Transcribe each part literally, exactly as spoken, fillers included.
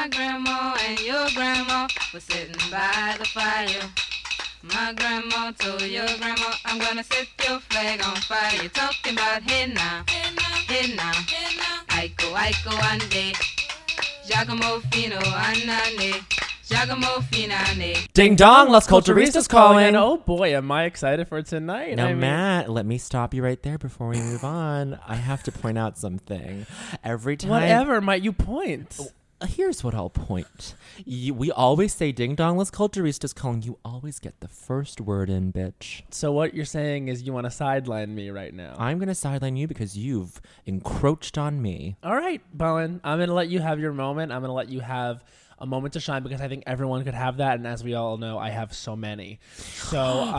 My grandma and your grandma were sitting by the fire. My grandma told your grandma, I'm gonna set your flag on fire. You're talking about hey now, hey now, hey now. Aiko, Aiko, ande. Giacomo Fino, anane. Giacomo Finane. Ding dong, Las Culturistas calling. Oh boy, am I excited for tonight. Now, I mean, Matt, let me stop you right there before we move on. I have to point out something. Every time. whatever might you point? Here's what I'll point. You, we always say ding dong, Las Culturistas calling. You always get the first word in, bitch. So what you're saying is you want to sideline me right now. I'm going to sideline you because you've encroached on me. All right, Bowen, I'm going to let you have your moment. I'm going to let you have a moment to shine because I think everyone could have that. And as we all know, I have so many. So,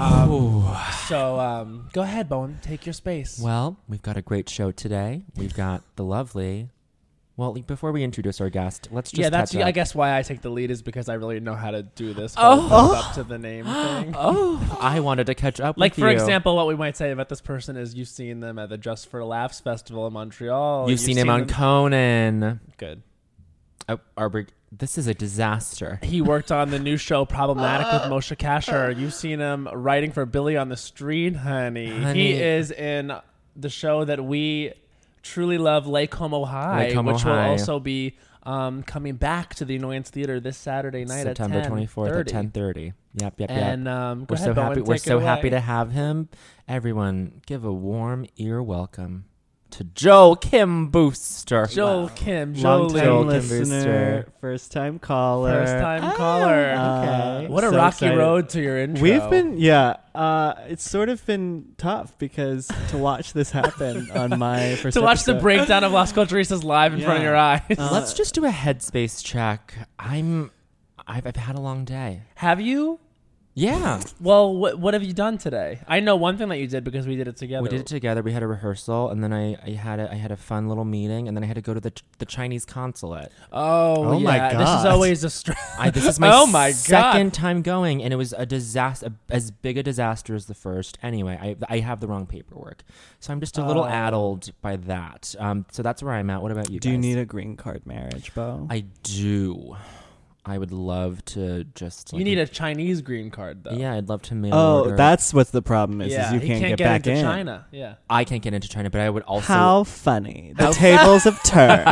um, so um, go ahead, Bowen. Take your space. Well, we've got a great show today. We've got the lovely... Well, before we introduce our guest, let's just yeah, that's catch up. I guess why I take the lead is because I really know how to do this Oh. whole build up to the name thing. Oh, I wanted to catch up Like, with for you. example, what we might say about this person is you've seen them at the Just for Laughs Festival in Montreal. You've, seen, him on them- Conan. Good. Oh, Arbor, this is a disaster. He worked on the new show Problematic with Moshe Kasher. You've seen him writing for Billy on the Street, honey. Honey. He is in the show that we truly love, Lake Como High, Lake Como which High. will also be um, coming back to the Annoyance Theater this Saturday night September at twenty-fourth at ten thirty. Yep, yep, And yep. um, go We're ahead, so Bowen, happy. We're take it so happy away. to have him. Everyone, give a warm ear welcome to Joel Kim Booster. Joel Kim, Long Jolie. time Joel Kim listener, first time caller. First time caller. Uh, What a so rocky excited. road to your intro. We've been, yeah, uh, it's sort of been tough because to watch this happen on my first to watch the episode- breakdown of Las Culturistas live in front of Yeah. your eyes. Uh, Let's just do a headspace check. I'm. I've, I've had a long day. Have you? Yeah, Well, what what have you done today? I know one thing that you did because we did it together. we did it together. We had a rehearsal, and then I, I had a I had a fun little meeting, and then I had to go to the the Chinese consulate. Oh, Oh yeah. my This is God. always a str- I, this is my, Oh my God. second time going, and it was a disaster, as big a disaster as the first. Anyway, I I have the wrong paperwork, so I'm just a little Oh. addled by that. Um, so that's where I'm at. What about you? Do you guys? need a green card marriage, Bo? I do. I would love to just. You like, need a Chinese green card, though. Yeah, I'd love to mail oh, order. that's what the problem is, yeah. is you he can't, can't get, get, back into in. China. Yeah. I can't get into China, but I would also. How funny. The tables have turned.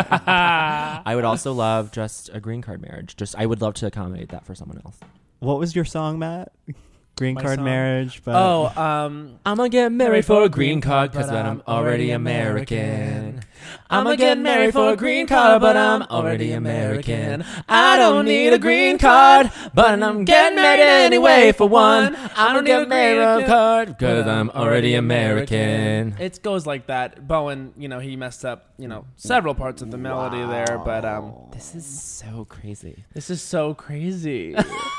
I would also love just a green card marriage. Just I would love to accommodate that for someone else. What was your song, Matt? Green My card song? marriage. But Oh, um, I'm gonna get married for a green card because but then I'm already American. I'm gonna get married for a green card, but I'm already American. I don't need a green card, but I'm getting married anyway for one. I don't need a green card because I'm already American. It goes like that. Bowen, you know, he messed up, you know, several parts of the melody there, but um, This is so crazy. this is so crazy.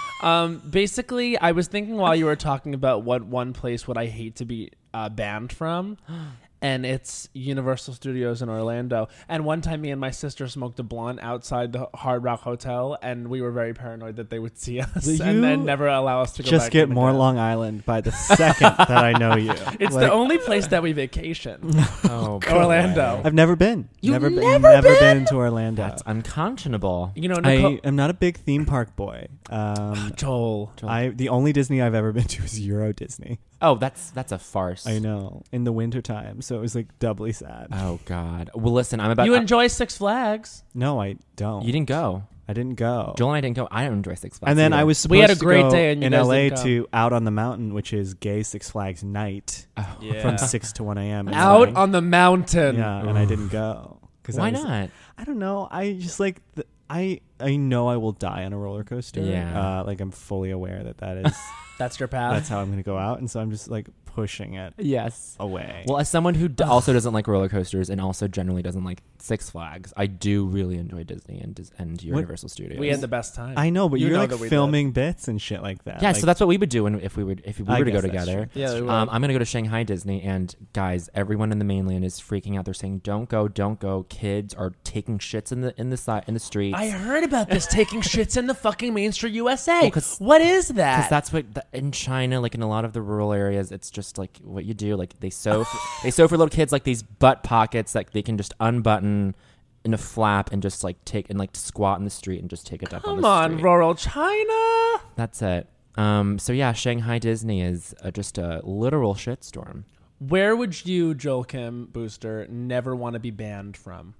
um, basically, I was thinking while you were talking about what one place would I hate to be uh, banned from. And it's Universal Studios in Orlando. And one time, me and my sister smoked a blunt outside the Hard Rock Hotel, and we were very paranoid that they would see us You and then never allow us to go just back get in more again. Long Island by the second that I know you. It's Like, the only place that we vacation. Oh, Orlando. I've never been. You've never been. never never been? been to Orlando. That's unconscionable. You know, I Nicole- am not a big theme park boy. Um, Joel. I the only Disney I've ever been to is Euro Disney. Oh, that's that's a farce. I know, in the wintertime, so it was like doubly sad. Oh God. Well, listen, I'm about. You uh, enjoy Six Flags. No, I don't. you didn't go. I didn't go. Joel and I didn't go. I don't enjoy Six Flags. and then either. I was supposed We had a to great go day and you in guys L A didn't come. to Out on the Mountain, which is gay Six Flags night Oh. from six to one a.m. It's Out fine. on the mountain. Yeah, and I didn't go. 'Cause Why I was- not? I don't know. I just like the, I I know I will die on a roller coaster. Yeah. Uh, like I'm fully aware that that is That's your path. that's how I'm gonna go out, and so I'm just like pushing it Yes. away. Well, as someone who d- also doesn't like roller coasters and also generally doesn't like Six Flags, I do really enjoy Disney and Dis- and Universal Studios. we had the best time. I know, but You you're know like that we did. filming bits and shit like that. yeah, like, so that's what we would do when, if we would if we I were to go guess that's together. true. yeah, we were. Um, I'm gonna go to Shanghai Disney, and guys, everyone in the mainland is freaking out. They're saying, "Don't go, don't go." Kids are taking shits in the in the side in the streets. I heard about this taking shits in the fucking Main Street U S A. Well, 'cause- what is Because that? that's what the, in China, like in a lot of the rural areas, it's just like what you do. Like they sew, f- they sew for little kids like these butt pockets that they can just unbutton in a flap and just like take and like squat in the street and just take a dump on Come the on, street. rural China. That's it. Um, so yeah, Shanghai Disney is uh, just a literal shitstorm. Where would you, Joel Kim Booster, never want to be banned from?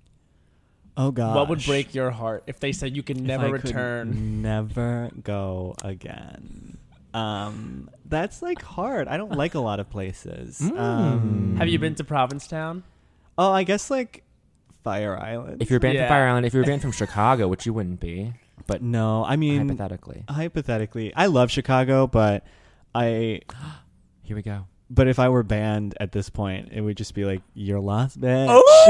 Oh god. What would break your heart if they said you can never return? Never go again. Um, that's like hard. I don't like a lot of places. Mm. Um, Have you been to Provincetown? Oh, I guess like Fire Island. If you're banned Yeah. from Fire Island, if you're banned from Chicago, which you wouldn't be, but no, I mean hypothetically, hypothetically, I love Chicago, but I. here we go. But if I were banned at this point, it would just be like you're lost, bitch.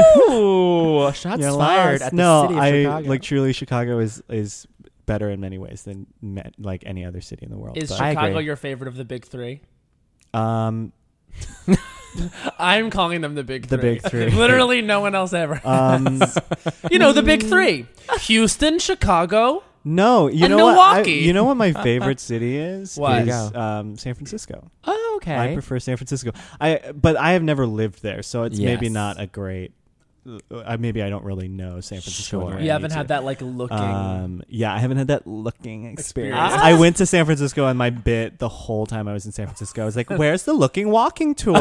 Oh, shots You're fired lost. at the no, city of I Chicago. like truly Chicago is is better in many ways than me, like any other city in the world. Is but, I Chicago agree. your favorite of the big three? um I'm calling them the big The three. big three. Literally no one else ever. um You know, the big three. Houston, Chicago. no, you And know what? I, Milwaukee. you know what my favorite city is? What? Is um San Francisco. Oh, okay. I prefer San Francisco. I but I have never lived there, so it's maybe Yes. not a great. Uh, maybe I don't really know San Francisco. Sure. the way You I haven't need had to. that like looking. Um, yeah, I haven't had that looking experience. Experience. I went to San Francisco and my bit the whole time I was in San Francisco. I was like, "Where's the looking walking tour?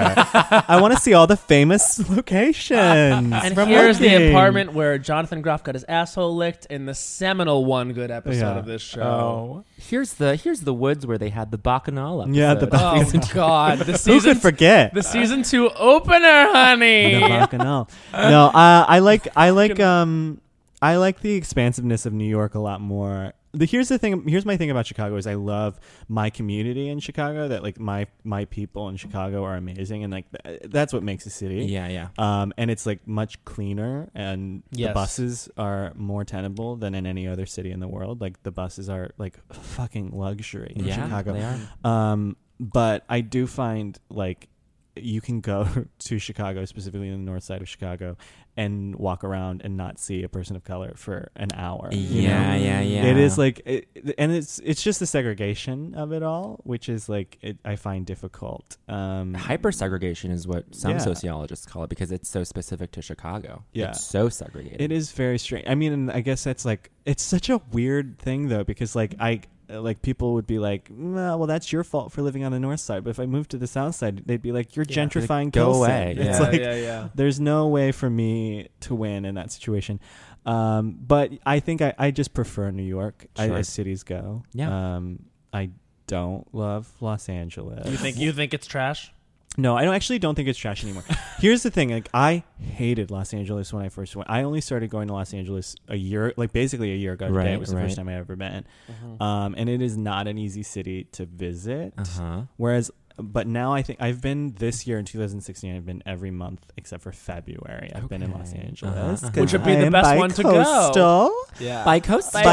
I want to see all the famous locations." and from here's the looking." apartment where Jonathan Groff got his asshole licked in the seminal one good episode Yeah. of this show. Oh, here's the here's the woods where they had the Bacchanal episode. Yeah, the Oh, God, the Who season could forget the season two opener, honey. the Bacchanal? No, uh, I like I like um I like the expansiveness of New York a lot more. The here's the thing. Here's my thing about Chicago is I love my community in Chicago. That like my my people in Chicago are amazing, and like th- that's what makes a city. Yeah, yeah. Um, and it's like much cleaner, and Yes. the buses are more tenable than in any other city in the world. Like the buses are like fucking luxury in Yeah, Chicago. they are. Um, but I do find like you can go to Chicago, specifically in the north side of Chicago, and walk around and not see a person of color for an hour. you Yeah, know? yeah, yeah. It is like, it, and it's it's just the segregation of it all, which is like it, I find difficult. Um, Hyper segregation is what some Yeah. sociologists call it because it's so specific to Chicago. Yeah. It's so segregated. It is very strange. I mean, and I guess that's like it's such a weird thing though, because like I like people would be like, nah, well, that's your fault for living on the north side. But if I moved to the south side, they'd be like, you're Yeah. gentrifying. Like, go Pilsen. away. It's yeah, like yeah, yeah. there's no way for me to win in that situation. Um, but I think I, I just prefer New York I, Sure. as cities go. Yeah. Um, I don't love Los Angeles. You think you think it's trash? No, I don't actually don't think it's trash anymore. Here's the thing: like, I hated Los Angeles when I first went. I only started going to Los Angeles a year, like basically a year ago. Today. Right, It was the right. first time I ever been. Mm-hmm. Um, and it is not an easy city to visit. Uh huh. Whereas, but now I think I've been this year in two thousand sixteen. I've been every month except for February. I've been in Los Okay. Angeles, Uh-huh, uh-huh. 'cause Which would be the I am best one to go. bi-coastal. Yeah. Bi-coastal.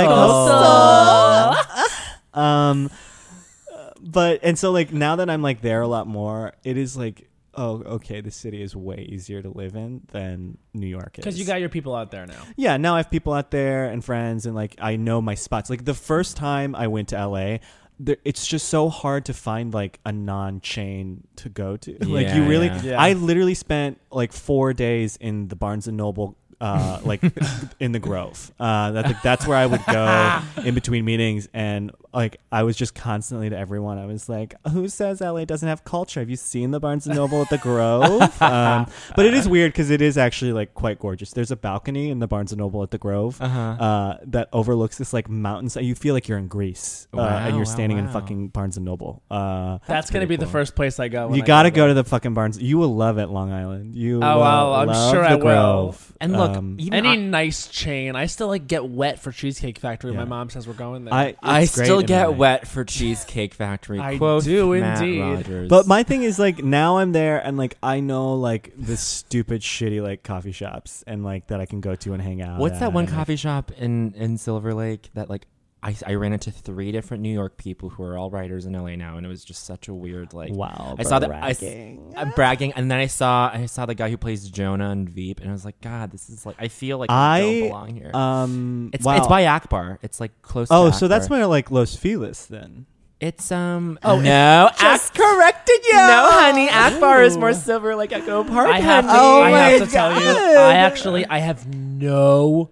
Bi-coastal. Um, uh, but and so like now that I'm like there a lot more, it is like, oh, okay, the city is way easier to live in than New York is. Because you got your people out there now. Yeah, now I have people out there and friends, and like I know my spots. Like the first time I went to L A, there, it's just so hard to find like a non-chain to go to. like you Yeah, really, yeah. Yeah. I literally spent like four days in the Barnes and Noble. Uh, like in the Grove. Uh, that's like, that's where I would go in between meetings, and like I was just constantly to everyone. I was like, "Who says L A doesn't have culture? Have you seen the Barnes and Noble at the Grove?" um, but it is weird because it is actually like quite gorgeous. There's a balcony in the Barnes and Noble at the Grove Uh-huh. uh, that overlooks this like mountainside. You feel like you're in Greece, uh, Wow, and you're wow, standing in wow. fucking Barnes and Noble. Uh, That's, going to pretty be the cool. first place I go. when you I got to go there. to the fucking Barnes. You will love it, Long Island. You Oh, will well, I'm love sure the I will. Grove. And look, Um, even Any I, nice chain. I still like get wet for Cheesecake Factory. Yeah. My mom says we're going there. I, I it's great still in get L A. wet for Cheesecake Factory. I Quote do Matt indeed. Rogers. But my thing is like now I'm there and like I know like the stupid shitty like coffee shops and like that I can go to and hang out. What's at, that one and, like, coffee shop in, in Silver Lake that like I, I ran into three different New York people who are all writers in L A now, and it was just such a weird like Wow, I saw that I s- bragging. I'm bragging, and then I saw I saw the guy who plays Jonah in Veep, and I was like, God, this is like I feel like I, I don't belong here. Um, it's wow. it's by Akbar. It's like close. Oh, to so that's Akbar. more like Los Feliz then. It's um. Oh, no, Just corrected you. no, honey. Akbar is more Silver Lake Echo Park. I have to, honey. Oh I my have to tell you, God. I actually, I have no,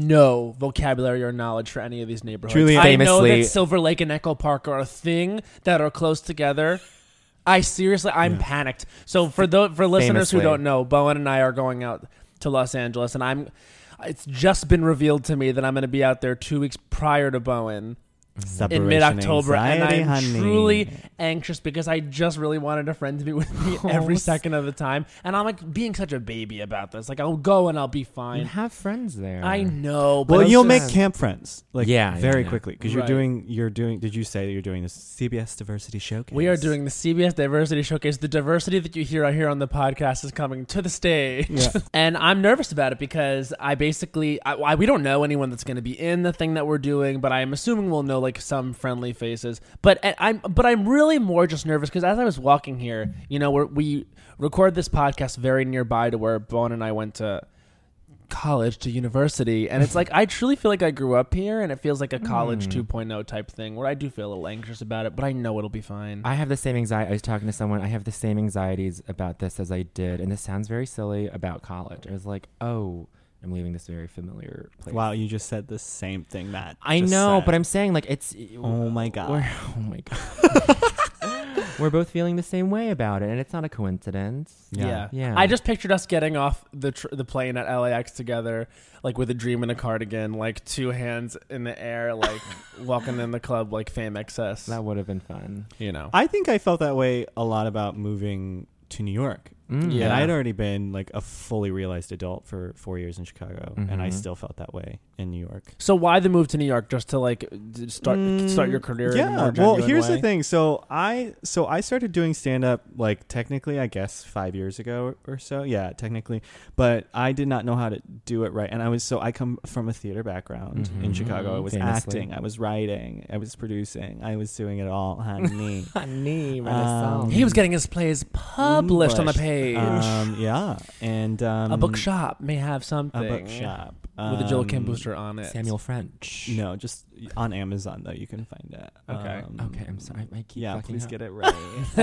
no vocabulary or knowledge for any of these neighborhoods. Truly, I know famously- that Silver Lake and Echo Park are a thing that are close together. I seriously, I'm Yeah. panicked. So for the for listeners who Famously. don't know, Bowen and I are going out to Los Angeles, and I'm. It's just been revealed to me that I'm going to be out there two weeks prior to Bowen. In Separation mid-October, and anxiety, I'm honey. truly anxious because I just really wanted a friend to be with me every Oh, second of the time, and I'm like being such a baby about this. Like I'll go and I'll be You fine. have friends there. I know, but Well, it's you'll just- make camp friends, like Yeah, very yeah, yeah. quickly, because you're Right. doing. You're doing. Did you say that you're doing this C B S Diversity Showcase? We are doing the C B S Diversity Showcase. The diversity that you hear out here on the podcast is coming to the stage. Yeah. And I'm nervous about it because I basically, I, I, we don't know anyone that's going to be in the thing that we're doing, but I'm assuming we'll know like some friendly faces. But and I'm, but I'm really more just nervous because as I was walking here, you know, we're, we record this podcast very nearby to where Bowen and I went to college, to university, and it's like I truly feel like I grew up here, and it feels like a college Mm. two point oh type thing where I do feel a little anxious about it, but I know it'll be fine. I have the same anxiety. I was talking to someone. I have the same anxieties about this as I did, and this sounds very silly about college. I was like, oh, I'm leaving this very familiar place. Wow, you just said the same thing, Matt. I just know, said. but I'm saying like it's. Oh my God. We're, oh my god. We're both feeling the same way about it, and it's not a coincidence. Yeah. Yeah. I just pictured us getting off the tr- the plane at L A X together, like with a dream and a cardigan, like two hands in the air, like walking in the club like Fame Excess. That would have been fun. You know. I think I felt that way a lot about moving to New York. Mm. Yeah. And I had already been like a fully realized adult for four years in Chicago, and I Mhm. still felt that way in New York. So why the move to New York? Just to like d- start start your career? Yeah. In a more Well, genuine here's way? the thing. So I so I started doing stand up like technically, I guess, five years ago or so. Yeah, technically, but I did not know how to do it right. And I was so I come from a theater background in Mhm. Chicago. I was Famously. acting, I was writing, I was producing, I was doing it all, honey. Honey, Um, He was getting his plays published on the Published. page. um, yeah, and um, a bookshop may have something. A bookshop with a Joel Kim Um, booster on it. Samuel French. No, just on Amazon though. You can find it. Okay. Um, Okay, I'm sorry. I keep Yeah, fucking please up. get it right.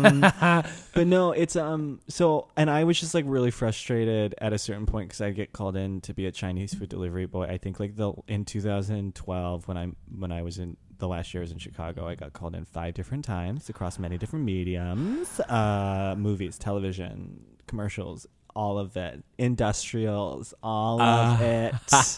um, but no, it's um. So, and I was just like really frustrated at a certain point because I get called in to be a Chinese food delivery boy. I think like the in two thousand twelve when I when I was in the last year I was in Chicago, I got called in five different times across many different mediums, uh, movies, television, commercials. All of it, industrials, all of Uh. it,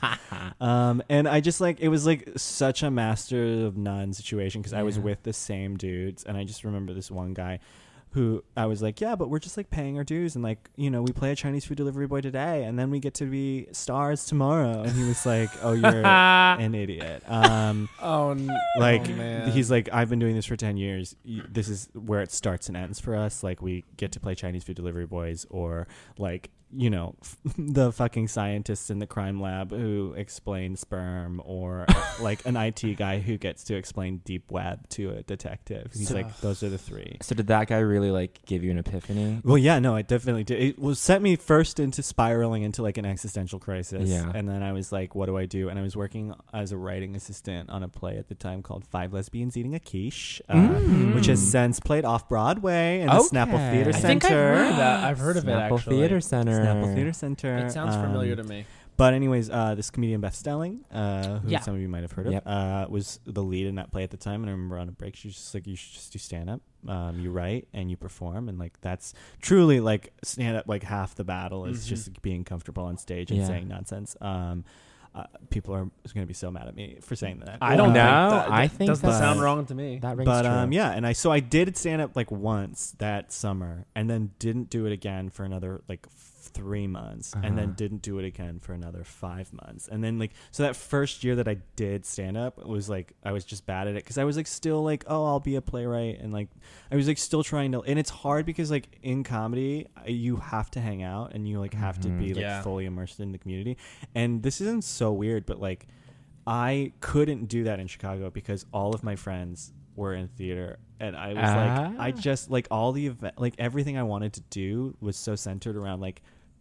um, and I just like it was like such a master of none situation because I was Yeah. with the same dudes, and I just remember this one guy who I was like, yeah, but we're just like paying our dues, and like you know we play a Chinese food delivery boy today, and then we get to be stars tomorrow, and he was like, oh, you're an idiot. Um, oh, n- like oh, man. he's like, I've been doing this for ten years. Y- This is where it starts and ends for us. Like we get to play Chinese food delivery boys, or like you know the fucking scientists in the crime lab who explain sperm, or like an I T guy who gets to explain deep web to a detective. He's So- like, those are the three. So did that guy really like give you an epiphany? Well, yeah, no, it definitely did. It was sent me first into spiraling into like an existential crisis. Yeah. And then I was like, what do I do? And I was working as a writing assistant on a play at the time called Five Lesbians Eating a Quiche, uh, Mm. which has since played off Broadway in the Okay. Snapple Theater I Center. I think I've heard of that. I've heard of it Snapple actually. Theater Center. Snapple Theater Center. It sounds familiar Um, to me. But anyways, uh, this comedian Beth Stelling, uh, who Yeah. some of you might have heard Yep. of, uh, was the lead in that play at the time. And I remember on a break, she was just like, "You should just do stand up. Um, you write and you perform, and like that's truly like stand up. Like half the battle is Mhm. just being comfortable on stage and Yeah. saying nonsense." Um, uh, people are going to be so mad at me for saying that. I don't No, think that, I think doesn't that- sound wrong to me. That rings But true. um, yeah, and I so I did stand up like once that summer, and then didn't do it again for another like three months, and then Uh-huh. didn't do it again for another five months, and then like so that first year that I did stand up was like I was just bad at it because I was like still like oh I'll be a playwright, and like I was like still trying to, and it's hard because like in comedy you have to hang out and you like have Mhm. to be like Yeah. fully immersed in the community, and this isn't so weird, but like I couldn't do that in Chicago because all of my friends were in theater, and I was like, Ah. I just like all the event, like everything I wanted to do was so centered around like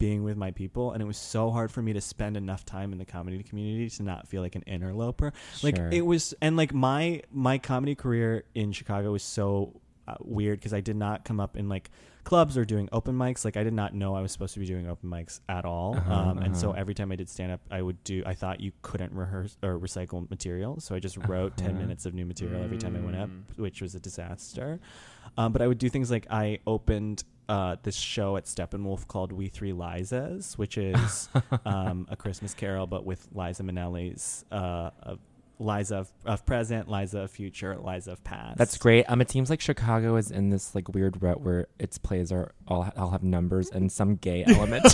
being with my people, and it was so hard for me to spend enough time in the comedy community to not feel like an interloper. Like Sure. it was, and like my my comedy career in Chicago was so uh, weird because I did not come up in like clubs or doing open mics. Like I did not know I was supposed to be doing open mics at all. Uh-huh, um, and so uh-huh. every time I did stand up, I would do, I thought you couldn't rehearse or recycle material. So I just wrote ten Uh-huh. minutes of new material every time I went up, Mm. which was a disaster. Um, but I would do things like I opened uh, this show at Steppenwolf called We Three Lizas, which is um, a Christmas Carol, but with Liza Minnelli's uh, uh, Liza of, of present, Liza of future, Liza of past. That's great. Um, it seems like Chicago is in this like weird rut where its plays are all all have numbers and some gay element.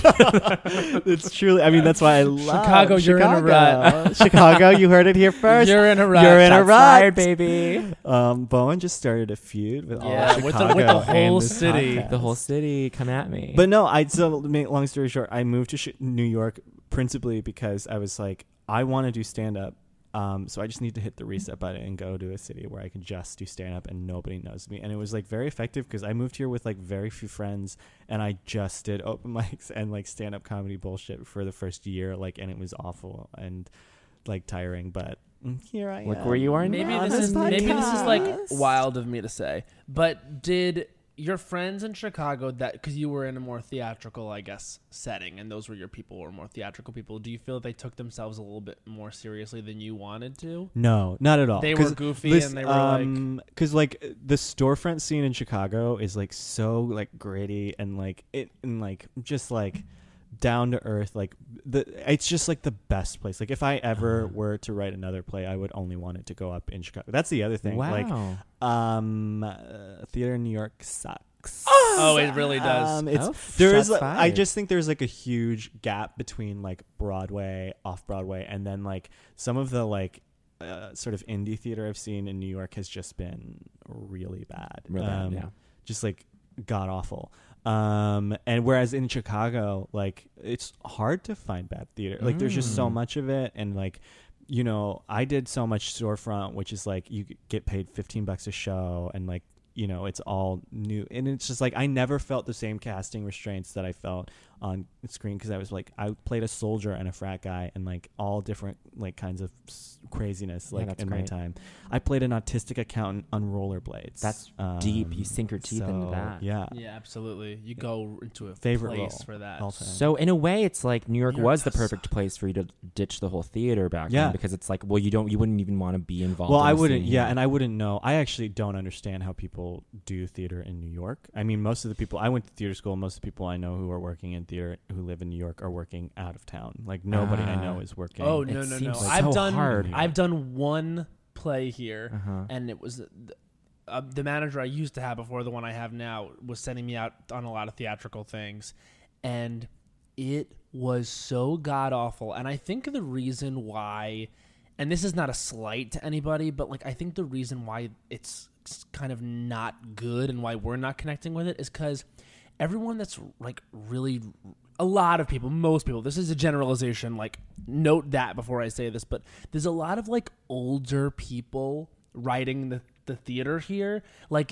It's truly. I mean, that's why I love Chicago, you're in a Chicago. rut. Chicago, you heard it here first. You're in a rut. You're in a Shots rut, fired, baby. Um, Bowen just started a feud with all Yeah, of with the- Chicago with the and whole this city. podcast. The whole city, come at me. But no, I so make long story short, I moved to sh- New York principally because I was like, I want to do stand up. Um, so I just need to hit the reset button and go to a city where I can just do stand up and nobody knows me. And it was like very effective because I moved here with like very few friends and I just did open mics and like stand up comedy bullshit for the first year. Like, and it was awful and like tiring, but here I Look am. where you are Maybe now. this on is this maybe this is like podcast. wild of me to say, but did your friends in Chicago, that because you were in a more theatrical, I guess, setting, and those were your people, were more theatrical people, do you feel they took themselves a little bit more seriously than you wanted to? No, not at all. They 'Cause were goofy this, and they were like, um, because like the storefront scene in Chicago is like so like gritty and like it and like just like down to earth. Like the it's just like the best place. Like if I ever Uh-huh. were to write another play, I would only want it to go up in Chicago. That's the other thing. Wow. Like um, uh, theater in New York sucks. oh, it really does. Um, it's Oh, there is shots like, I fired. just think there's like a huge gap between like Broadway, off Broadway, and then like some of the like uh, sort of indie theater I've seen in New York has just been really bad. Real bad, Um, yeah. Just like god awful. Um, and whereas in Chicago, like it's hard to find bad theater. Like there's just so Mm. much of it, and like you know, I did so much storefront, which is like you get paid fifteen bucks a show, and like you know, it's all new, and it's just like I never felt the same casting restraints that I felt on screen because I was like I played a soldier and a frat guy and like all different like kinds of s- craziness Yeah, like that's in my great. time. I played an autistic accountant on rollerblades. That's Um, deep. You sink your teeth into so, that. Yeah. Yeah, absolutely. You go into a Favorite place role for that. all time. So in a way, it's like New York New York was the does perfect place for you to ditch the whole theater background Yeah. because it's like, well, you don't, you wouldn't even want to be involved. Well, in I the wouldn't. scene Yeah, here. and I wouldn't know. I actually don't understand how people do theater in New York. I mean, most of the people I went to theater school. Most of the people I know who are working in theater who live in New York are working out of town. Like nobody I know Ah. is working. Oh It no no no! seems I've so done hard. I've done one play here, Uh-huh. and it was the, uh, the manager I used to have before the one I have now was sending me out on a lot of theatrical things, and it was so god awful. And I think the reason why, and this is not a slight to anybody, but like I think the reason why it's kind of not good and why we're not connecting with it is because everyone that's like really a lot of people, most people, this is a generalization, like note that before I say this, but there's a lot of like older people writing the, the theater here, like,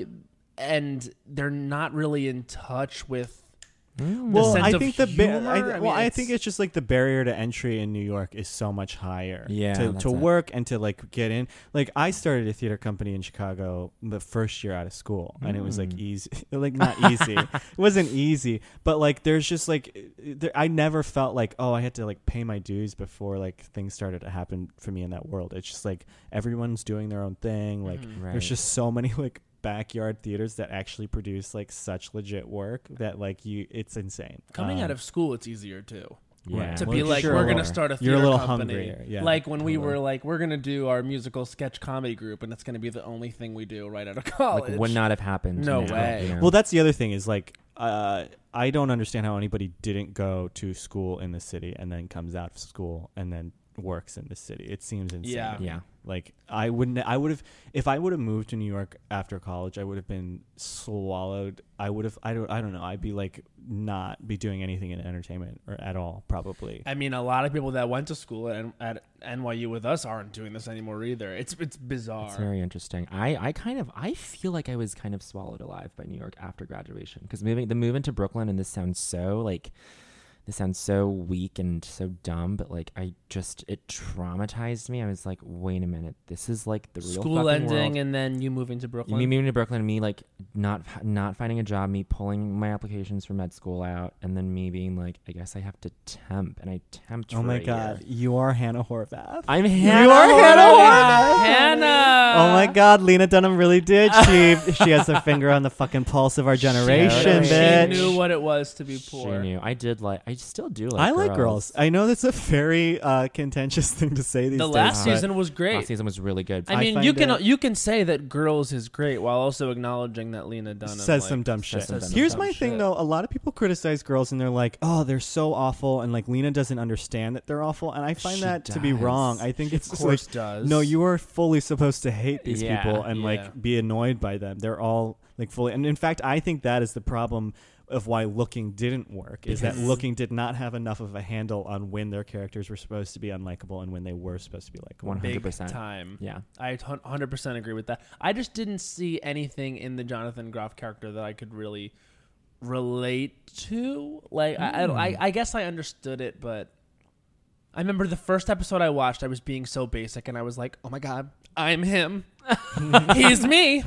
and they're not really in touch with Mm. Well, sense I of think the ba- humor. I, I well, mean, I it's- think it's just like the barrier to entry in New York is so much higher. Yeah, to that's to it. work and to like get in. Like I started a theater company in Chicago the first year out of school, and it was like Mm. easy, like not easy. It wasn't easy, but like there's just like there, I never felt like oh I had to like pay my dues before like things started to happen for me in that world. It's just like everyone's doing their own thing. Like Mhm. Right. there's just so many like backyard theaters that actually produce like such legit work that like you it's insane. coming Um, out of school. It's easier too. Yeah. To Well, be like, sure. we're gonna start a theater You're a little company. hungrier, yeah, like when we totally. were like, we're gonna do our musical sketch comedy group, and it's gonna be the only thing we do right out of college. Like would not have happened. No now, way. you know? Well, that's the other thing is like uh, I don't understand how anybody didn't go to school in the city and then comes out of school and then works in the city. It seems insane. Yeah. yeah. Like I wouldn't. I would have if I would have moved to New York after college. I would have been swallowed. I would have. I don't. I don't know. I'd be like not be doing anything in entertainment or at all. Probably. I mean, a lot of people that went to school at, at N Y U with us aren't doing this anymore either. It's it's bizarre. It's very interesting. I, I kind of I feel like I was kind of swallowed alive by New York after graduation because moving the move into Brooklyn, and this sounds so like this sounds so weak and so dumb, but like I just it traumatized me. I was like, wait a minute, this is like the real School fucking ending world. and then you moving to Brooklyn. Me moving to Brooklyn, me like not not finding a job, me pulling my applications for med school out, and then me being like, I guess I have to temp, and I temped. Oh for my a god, year. you are Hannah Horvath. I'm You Hannah. are Hannah Horvath. Hannah. Oh my god, Lena Dunham really did. She she has her finger on the fucking pulse of our generation, She bitch. She knew what it was to be She poor. knew. I did like. I still do like. I like girls. I know that's a very uh, contentious thing to say these The days. last but season was great. Last season was really good. I I mean, find you can it- you can say that Girls is great while also acknowledging that Lena Dunham says like, some dumb says shit. some dumb Here's dumb my shit. thing though. A lot of people criticize girls and they're like, "Oh, they're so awful," and like Lena doesn't understand that they're awful. And I find She that to be does. wrong. I think it's Of just course like, does. no, you are fully supposed to hate these Yeah, people and yeah. like be annoyed by them. They're all like fully. And in fact, I think that is the problem of why Looking didn't work. Is that Because- Looking did not have enough of a handle on when their characters were supposed to be unlikable and when they were supposed to be likable. One hundred big percent. time. Yeah. I one hundred percent agree with that. I just didn't see anything in the Jonathan Groff character that I could really relate to. Like, I, I, don't- I, I guess I understood it, but I remember the first episode I watched, I was being so basic, and I was like, oh my God, I'm him. He's me.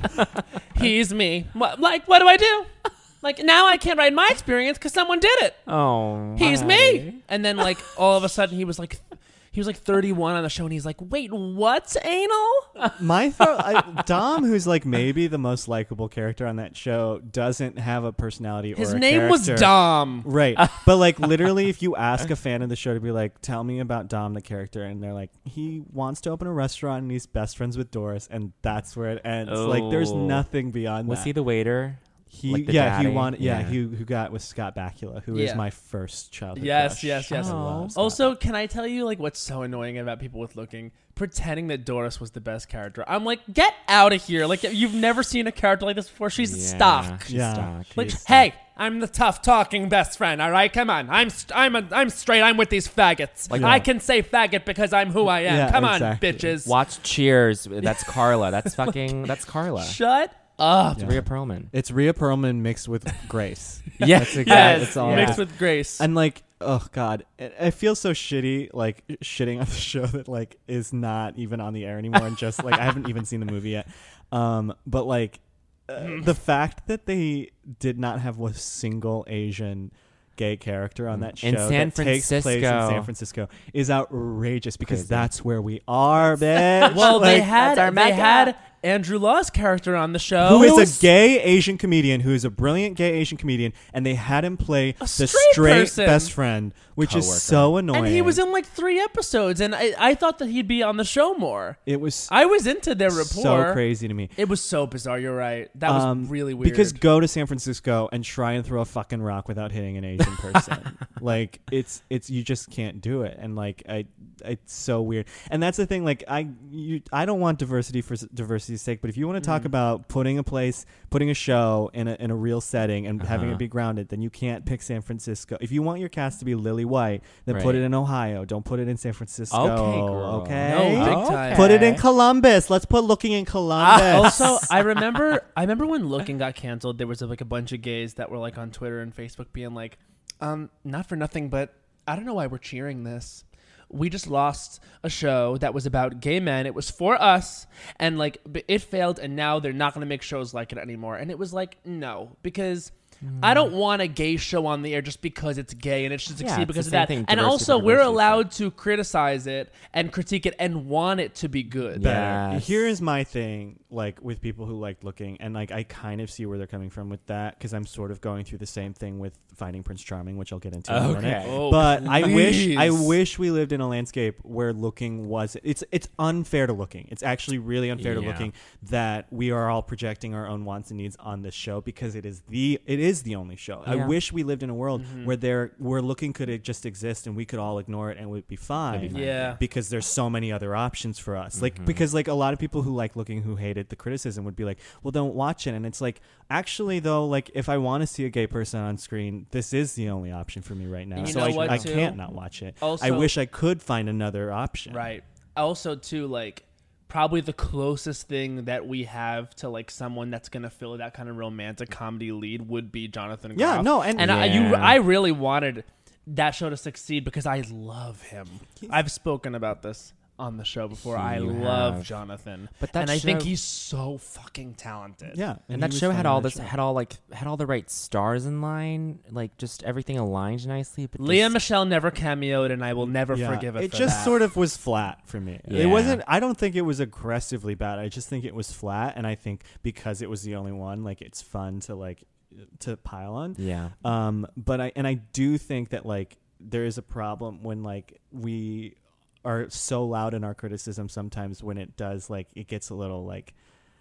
He's me. What, like, what do I do? Like, now I can't write my experience because someone did it. Oh. He's why? me. And then, like, all of a sudden, he was like, he was like thirty-one on the show, and he's like, wait, what's anal? My th- I, Dom, who's like maybe the most likable character on that show, doesn't have a personality. His or a name was character. Dom. Right. But like literally if you ask a fan of the show to be like, tell me about Dom the character, and they're like, he wants to open a restaurant and he's best friends with Doris, and that's where it ends. Like there's Oh. nothing beyond Was that. he the waiter? He like the yeah, he daddy? wanted yeah, Yeah. he who got with Scott Bakula, who is Yeah. my first childhood Yes, crush. yes, yes. I love Oh. Scott Also, can I tell you like what's so annoying about people with Looking? Pretending that Doris was the best character. I'm like, get out of here. Like, you've never seen a character like this before. She's Yeah, stock. She's Yeah. stock. Like, She's hey, I'm the tough talking best friend. All right, come on. I'm st- I'm a, I'm straight. I'm with these faggots. Like- I Yeah. can say faggot because I'm who I am. Yeah, come exactly. on, bitches. Watch Cheers. That's Carla. That's fucking. That's Carla. Shut up. It's Rhea Perlman. It's Rhea Perlman mixed with Grace. Yeah. That's exactly Yes, it's all mixed that. with Grace. And like, oh god, I I feel so shitty, like shitting on the show that like is not even on the air anymore, and just like I haven't even seen the movie yet. Um, but like uh, the fact that they did not have a single Asian gay character on that show In San that takes place in Francisco. San Francisco is outrageous because Crazy. that's where we are, bitch. well, they Like, had that's our they Mecca. had Andrew Law's character on the show. who is was- a gay Asian comedian who is a brilliant gay Asian comedian, and they had him play the straight straight person. best friend, which is Coworker. so annoying. and he was in like three episodes, and I, I thought that he'd be on the show more. It was I was into their rapport. so crazy to me. It was so bizarre. You're right. That was Um, really weird. Because go to San Francisco and try and throw a fucking rock without hitting an Asian person. like it's it's you just can't do it. And like I it's so weird. And that's the thing. Like I you I don't want diversity for s- diversity's sake. But if you want to talk Mhm. about putting a place, putting a show in a in a real setting and having Uh-huh. it be grounded, then you can't pick San Francisco. If you want your cast to be Lily White, then put Right. it in Ohio. Don't put it in San Francisco. Okay, girl. Okay. No, big Okay. time. Put it in Columbus. Let's put Looking in Columbus. also, I remember I remember when Looking got canceled, there was like a bunch of gays that were like on Twitter and Facebook being like, um, not for nothing, but I don't know why we're cheering this. We just lost a show that was about gay men. It was for us, and like b- it failed, and now they're not going to make shows like it anymore. And it was like, no, because I don't want a gay show on the air just because it's gay and it should Yeah, succeed it's because the of same that. thing And diversity also, for we're diversity's allowed to criticize it and critique it and want it to be good. Yeah. Better. Yes. Here is my thing, like with people who like Looking, and like I kind of see where they're coming from with that because I'm sort of going through the same thing with Finding Prince Charming, which I'll get into in a minute. Okay. Oh, But I wish I please. wish we lived in a landscape where Looking was it's it's unfair to Looking. It's actually really unfair to Yeah. Looking that we are all projecting our own wants and needs on this show because it is the it is the only show. I Yeah. wish we lived in a world Mhm. where there where Looking could just exist and we could all ignore it and it would be fine That'd be fine. Yeah. because there's so many other options for us. Like Mhm. because like a lot of people who like Looking who hated the criticism would be like, "Well, don't watch it." And it's like, actually though, like if I want to see a gay person on screen, this is the only option for me right now. You so know I, what, I too? can't not watch it. Also- I wish I could find another option. Right. Also, too, like probably the closest thing that we have to like someone that's gonna fill that kind of romantic comedy lead would be Jonathan Groff. Yeah, no, and, And I, you, Yeah. I really wanted that show to succeed because I love him. I've spoken about this on the show before. I You love have. Jonathan, But that and I think show- he's so fucking talented. Yeah, And, he that was show fun had on all that this, show. had all like, had all the right stars in line, like just everything aligned nicely. But Leah this- Michelle never cameoed, and I will never Yeah, forgive it. It for just that. sort of was flat for me. Yeah. It wasn't. I don't think it was aggressively bad. I just think it was flat, and I think because it was the only one, like it's fun to like to pile on. yeah, Um, but I and I do think that like there is a problem when like we are so loud in our criticism sometimes when it does like it gets a little like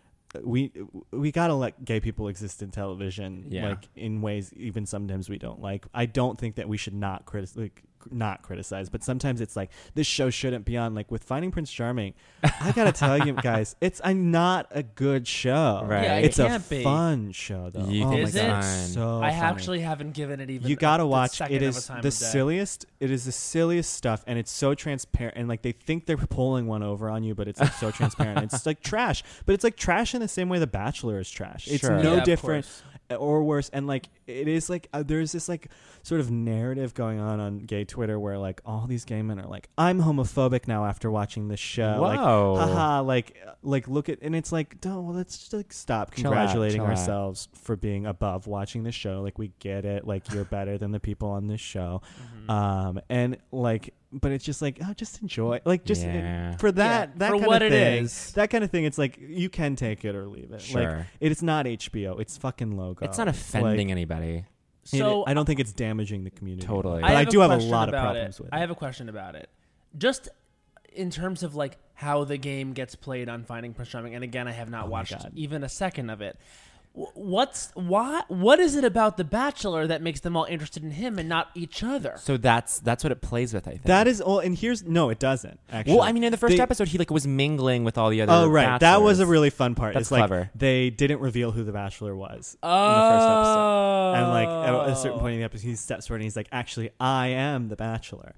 we we gotta let gay people exist in television Yeah. like in ways even sometimes we don't like. I don't think that we should not criticize like, not criticize, but sometimes it's like this show shouldn't be on. Like with Finding Prince Charming, I gotta tell you guys, it's a not a good show. Right. Yeah, it it's a can't be. fun show though. You oh think my it's god, fun. so I funny. actually haven't given it even. You gotta a, watch. second It of is a time the of day. silliest. It is the silliest stuff, and it's so transparent. And like they think they're pulling one over on you, but it's like so transparent. It's like trash, but it's like trash in the same way The Bachelor is trash. It's Sure. no Yeah, of different course. or worse. And like it is like uh, there's this like sort of narrative going on on gay Twitter where like all these gay men are like, I'm homophobic now after watching this show. Like, Whoa. haha, like uh, like look at, and it's like, oh, well, let's just like stop Chill out, congratulating chill out. ourselves for being above watching the show. Like we get it. Like you're better than the people on this show. Mm-hmm. Um, and like, but it's just like, oh, just enjoy. Like just it- Yeah. for that, Yeah, that for kind what of it thing, is. that kind of thing. It's like you can take it or leave it. Like Sure. it's not H B O. It's fucking Logo. It's not offending Like, anybody. it- So I don't think it's damaging the community. Totally. But I, have do have a question lot of about problems it. with I it. have a question about it. Just in terms of like how the game gets played on Finding Prince Charming, and again, I have not Oh my watched God. even a second of it. Wh- What's why? What is it about The Bachelor that makes them all interested in him and not each other? So that's that's what it plays with, I think. That is all. And here's no, it doesn't actually. well, I mean, in the first They- episode, he like was mingling with all the other. Oh right, that was a bachelors. really fun part. That's it's like clever. they didn't reveal who the Bachelor was Oh, in the first episode, and like at a certain point in the episode, he steps forward and he's like, "Actually, I am the Bachelor."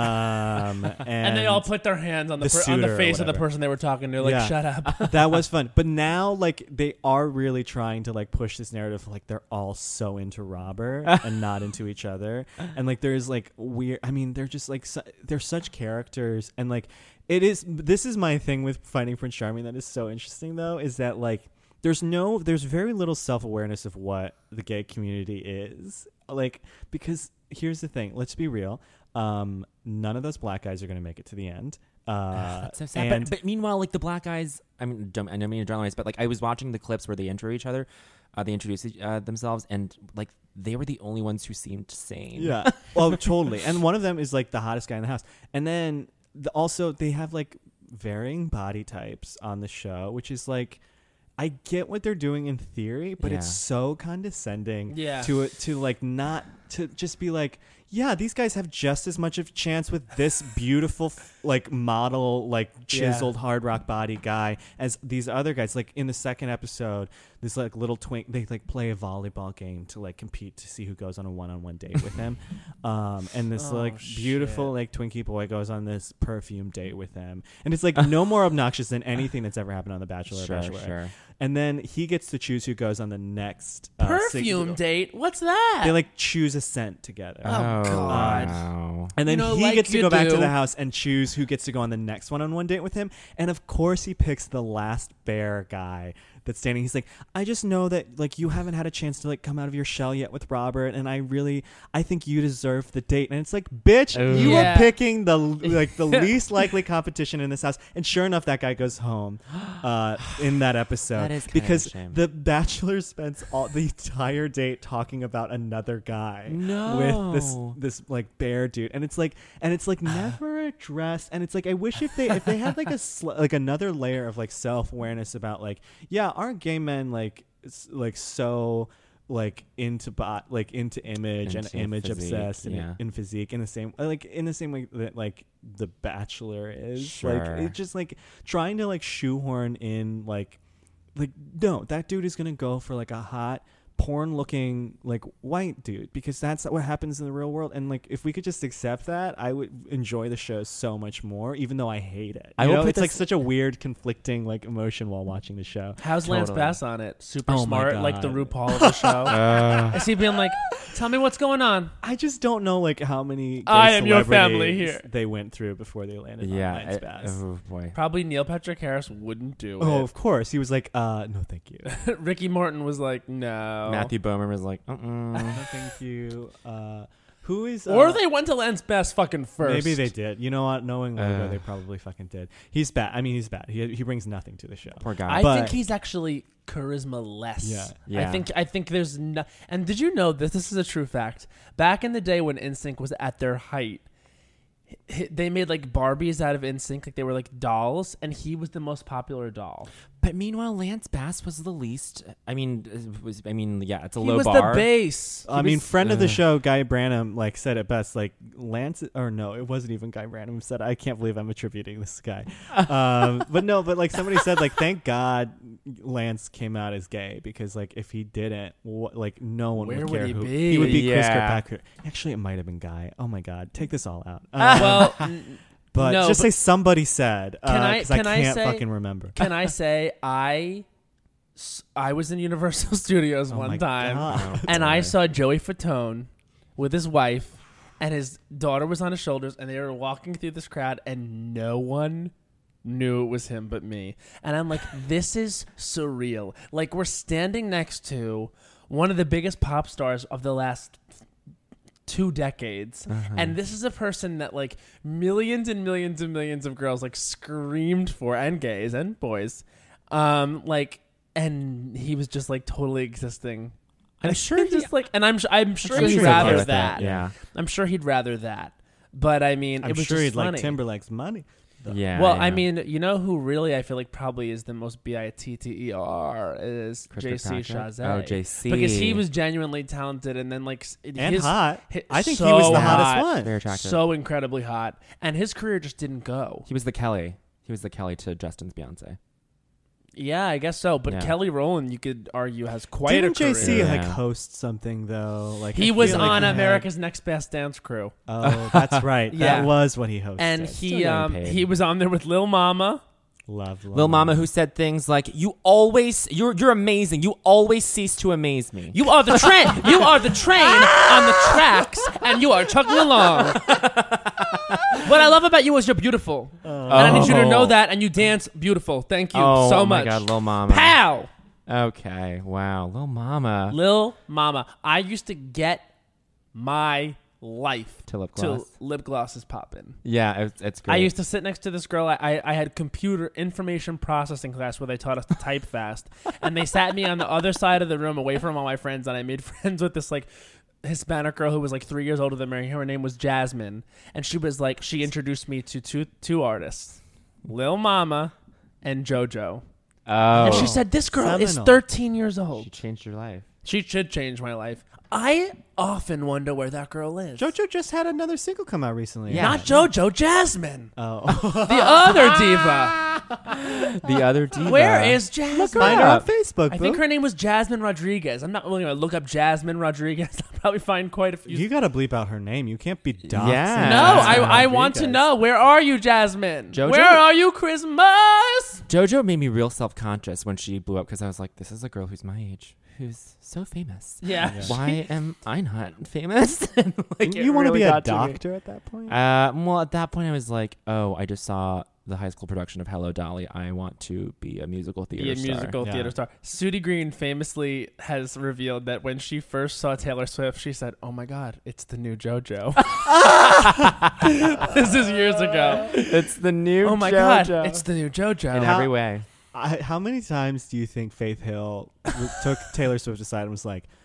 Um, and, and they all put their hands on the, the per- on the suitor or face of the whatever. person they were talking to. Like, Yeah. shut up. that was fun. But now, like, they are really trying to like push this narrative. Like, they're all so into Robert and not into each other. And like, there's like weird. I mean, they're just like su- they're such characters. And like, it is. This is my thing with Finding Prince Charming that is so interesting, though, is that like there's no, there's very little self awareness of what the gay community is. Like, because here's the thing. Let's be real. Um, none of those black guys are going to make it to the end. Uh, That's so sad. and But, but meanwhile, like the black guys, I mean, don't, I don't mean to generalize, but like I was watching the clips where they intro each other, uh, they introduce uh, themselves, and like they were the only ones who seemed sane. Yeah. Oh, totally. And one of them is like the hottest guy in the house. And then the, also they have like varying body types on the show, which is like, I get what they're doing in theory, but it's Yeah. so condescending Yeah. to it to like not to just be like, yeah, these guys have just as much of a chance with this beautiful f- like model like chiseled hard rock body guy as these other guys. Like in the second episode, this like little twink, they like play a volleyball game to like compete to see who goes on a one-on-one date with him. Um, and this Oh, like beautiful shit. like Twinkie boy goes on this perfume date with them, and it's like no more obnoxious than anything that's ever happened on The Bachelor. or Sure, Bachelorette. sure. And then he gets to choose who goes on the next uh, Perfume sig- date? What's that? They like choose a scent together. Oh, God. Wow. And then You know, he like gets to you go back to do. the house and choose who gets to go on the next one-on-one date with him. And of course, he picks the last bear guy that's standing. He's like, I just know that like you haven't had a chance to like come out of your shell yet with Robert, and I really, I think you deserve the date. And it's like, bitch, Ooh. you Yeah. are picking the like the least likely competition in this house. And sure enough, that guy goes home uh, in that episode That is kind of because a shame. the Bachelor spends all the entire date talking about another guy No. with this this like bear dude, and it's like and it's like never addressed. And it's like I wish if they if they had like a sl- like another layer of like self awareness about like, yeah, aren't gay men like s- like so like into bot like into image Into and image physique, obsessed and yeah. in physique in the same like in the same way that like The Bachelor is. Sure. Like it's just like trying to like shoehorn in like like no, that dude is gonna go for like a hot porn looking like white dude, because that's what happens in the real world. And like if we could just accept that, I would enjoy the show so much more, even though I hate it. I you will know, put it's like this- such a weird conflicting like emotion while watching the show. How's Lance Totally. Bass on it? Super Oh my smart, like the God. RuPaul of the show. Uh, Is he being like, tell me what's going on? I just don't know like how many gay I am your family celebrities here. they went through before they landed yeah. on Lance I- Bass. oh boy. Probably Neil Patrick Harris wouldn't do Oh, it. of course. He was like, uh, no, thank you. Ricky Morton was like, no. Matthew Bomer was like, uh-uh. no, thank you. Uh, who is... Uh, Or they went to Lance Bass fucking first. Maybe they did. You know what? Knowing Logo, Uh. they probably fucking did. He's bad. I mean, he's bad. He he brings nothing to the show. Poor guy. I But- think he's actually charisma less. Yeah. Yeah. I think I think there's no. And did you know this? This is a true fact. Back in the day when N Sync was at their height, h- they made like Barbies out of N Sync, like they were like dolls, and he was the most popular doll. But meanwhile, Lance Bass was the least. I mean, it was. I mean, yeah, it's a He low was bar. the base. I He mean, was- friend of the uh. show, Guy Branum, like said it best. Like Lance, or no, it wasn't even Guy Branum who said. I can't believe I'm attributing this to Guy. um, but no, but like somebody said, like thank God Lance came out as gay, because like if he didn't, wh- like no one Where would would care he who be? he would be. Chris Yeah. Kirkpatrick. Actually, it might have been Guy. Oh my God, take this all out. Um, well, n- but no, just but say somebody said. Can uh, I- 'cause I can I can't say- fucking remember. can I say I, s- I was in Universal Studios Oh my one time. God. And I Sorry. saw Joey Fatone with his wife, and his daughter was on his shoulders, and they were walking through this crowd, and no one knew it was him but me. And I'm like, this is surreal. Like, we're standing next to one of the biggest pop stars of the last two decades, Uh-huh. and this is a person that like millions and millions and millions of girls like screamed for, and gays and boys, um like, and he was just like totally existing. I'm sure he- just like, and I'm su- I'm sure sure he'd he's okay rather with it, that. yeah. I'm sure he'd rather that. But I mean, I'm it was sure just he'd funny. like Timberlake's money. Yeah. Well, yeah. I mean, you know who really I feel like probably is the most B I T T E R is Chris J C Kirkpatrick? Chazé. Oh, J C. Because he was genuinely talented, and then like s- And his, hot. hi- I think he so was the hot. hottest one. very attractive. So incredibly hot, and his career just didn't go. he was the Kelly. He was the Kelly to Justin's Beyonce. Yeah, I guess so. But Yeah. Kelly Rowland, you could argue, has quite Didn't a career. J C Yeah. like host something though? Like He I was feel like on he had- America's Next Best Dance Crew, Oh, that's right. Yeah. That was what he hosted. and Still he getting um paid. he was on there with Lil Mama. love, love Lil Mama, who said things like, "You always, you're, you're amazing. You always cease to amaze me." You are the train. You are the train on the tracks, and you are chugging along. What I love about you is you're beautiful, and I need you to know that. And you dance beautiful. Thank you oh, so oh much. my God, Lil Mama. Pow, Okay, wow, Lil Mama. Lil Mama. I used to get my life To lip till gloss. lip gloss is popping. Yeah, it's, it's great. I used to sit next to this girl. I, I, I had computer information processing class where they taught us to type fast. And they sat me on the other side of the room away from all my friends. And I made friends with this like Hispanic girl who was like three years older than me. Her name was Jasmine. And she was like, she introduced me to two, two artists, Lil Mama and JoJo. Oh, And she said, this girl is Seminal. thirteen years she old. changed your life. She should change my life. I often wonder where that girl is. JoJo just had another single come out recently. Yeah. Not JoJo, Jasmine. Oh, The other diva. The other diva. Where is Jasmine? find her on up. Facebook. I think boo. her name was Jasmine Rodriguez. I'm not really going to look up Jasmine Rodriguez. I'll probably find quite a few. You gotta bleep out her name. You can't be doxing. Yeah. no, I, Jasmine I want to Rodriguez. know. Where are you, Jasmine? JoJo? Where are you, Christmas? JoJo made me real self-conscious when she blew up because I was like, this is a girl who's my age, who's so famous. Yeah. Yeah. Why am I not famous? And, like, Didn't it you want to really be a got to me. doctor at that point? Uh, well, at that point, I was like, oh, I just saw the high school production of Hello Dolly. I want to be a musical theater Be a star. musical Yeah. theater star. Sudie Green famously has revealed that when she first saw Taylor Swift, she said, "Oh my God, it's the new JoJo." This is years ago. It's the new Oh my JoJo. God, it's the new JoJo. in How- every way. I, how many times do you think Faith Hill w- took Taylor Swift aside and was like,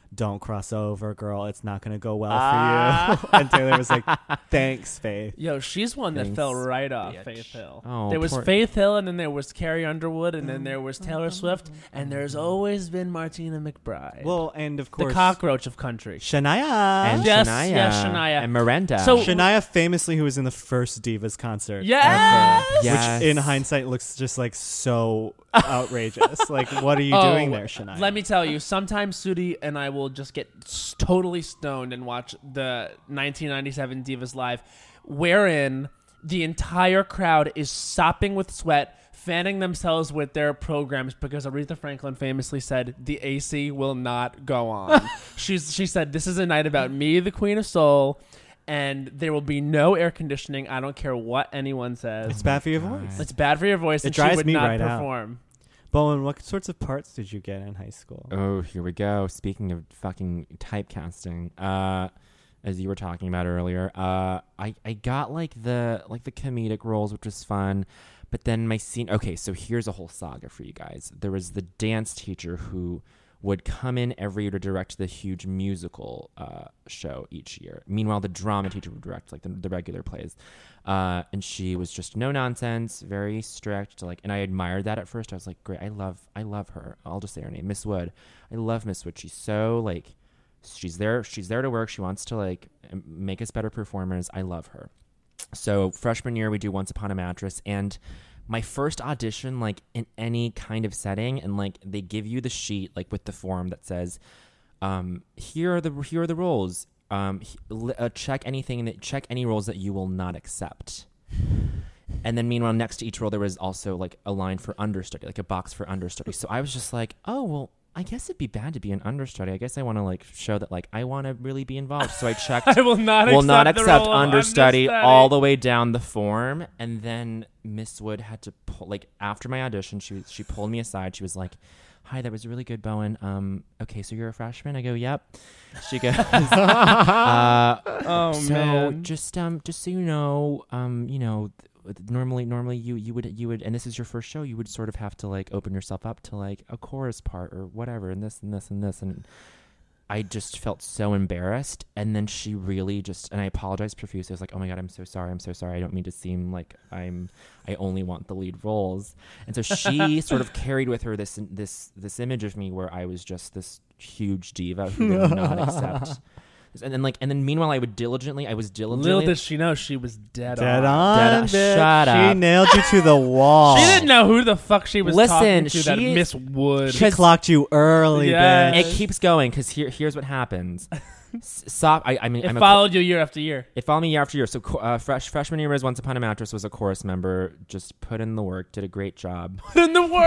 don't cross over, girl. It's not going to go well Ah. for you. And Taylor was like, thanks, Faith. Yo, she's one that Thanks, fell right off bitch. Faith Hill. Oh, there was poor- Faith Hill, and then there was Carrie Underwood, and then there was Taylor Swift, and there's always been Martina McBride. Well, and of the course, cockroach of country. Shania. and Yes, Shania, yes, Shania. and Miranda. So- Shania famously, who was in the first Divas concert. Yes! ever, Yes. Which in hindsight looks just like so outrageous. Like, what are you Oh, doing there, Shania? Let me tell you, sometimes Sudi and I will just get s- totally stoned and watch the nineteen ninety-seven Divas Live, wherein the entire crowd is sopping with sweat, fanning themselves with their programs because Aretha Franklin famously said, the A C will not go on. She's, she said, this is a night about me, the Queen of Soul, and there will be no air conditioning. I don't care what anyone says. It's bad for your God. voice. It's bad for your voice, It and drives she would me not right out. perform. Bowen, what sorts of parts did you get in high school? Oh, here we go. Speaking of fucking typecasting, uh, as you were talking about earlier, uh, I, I got like the like the comedic roles, which was fun. But then my scene. Okay, so here's a whole saga for you guys. There was the dance teacher who would come in every year to direct the huge musical uh, show each year. Meanwhile, the drama teacher would direct like the, the regular plays. Uh, and she was just no nonsense, very strict. Like, and I admired that at first. I was like, great, I love, I love her. I'll just say her name, Miss Wood. I love Miss Wood. She's so like, she's there. She's there to work. She wants to like m- make us better performers. I love her. So freshman year, we do Once Upon a Mattress, and my first audition, like in any kind of setting, and like they give you the sheet, like with the form that says, um, here are the here are the roles. Um, he- li- uh, check anything that check any roles that you will not accept. And then meanwhile, next to each role, there was also like a line for understudy, like a box for understudy. So I was just like, oh well, I guess it'd be bad to be an understudy. I guess I want to like show that like I want to really be involved. So I checked. I will not will accept not the accept role of understudy, understudy. all the way down the form. And then Miss Wood had to pull, like after my audition, she she pulled me aside. She was like, "Hi, that was really good, Bowen. Um, okay, so you're a freshman?" I go, "Yep." She goes, uh, Oh, "So man. just um, just so you know, um, you know." th- Normally, normally you you would you would, and this is your first show. You would sort of have to like open yourself up to like a chorus part or whatever, and this and this and this, and I just felt so embarrassed. And then she really just, and I apologized profusely. I was like, oh my God, I'm so sorry. I'm so sorry. I don't mean to seem like I'm, I only want the lead roles. And so she sort of carried with her this, this, this image of me where I was just this huge diva who would not accept. And then like, and then meanwhile, I would diligently, I was diligently. Little did she know she was dead, Dead on. on, Dead on. bitch. Shut She up. nailed you to the wall. She didn't know who the fuck she was Listen, talking to. That she- Miss Wood. She clocked you early, Yes. bitch. It keeps going because here, here's what happens. S- Stop. I, I mean, It I'm a, followed you year after year. It followed me year after year. So cho- uh, fresh freshman year was Once Upon a Mattress, was a chorus member. Just put in the work, did a great job. Put in the work.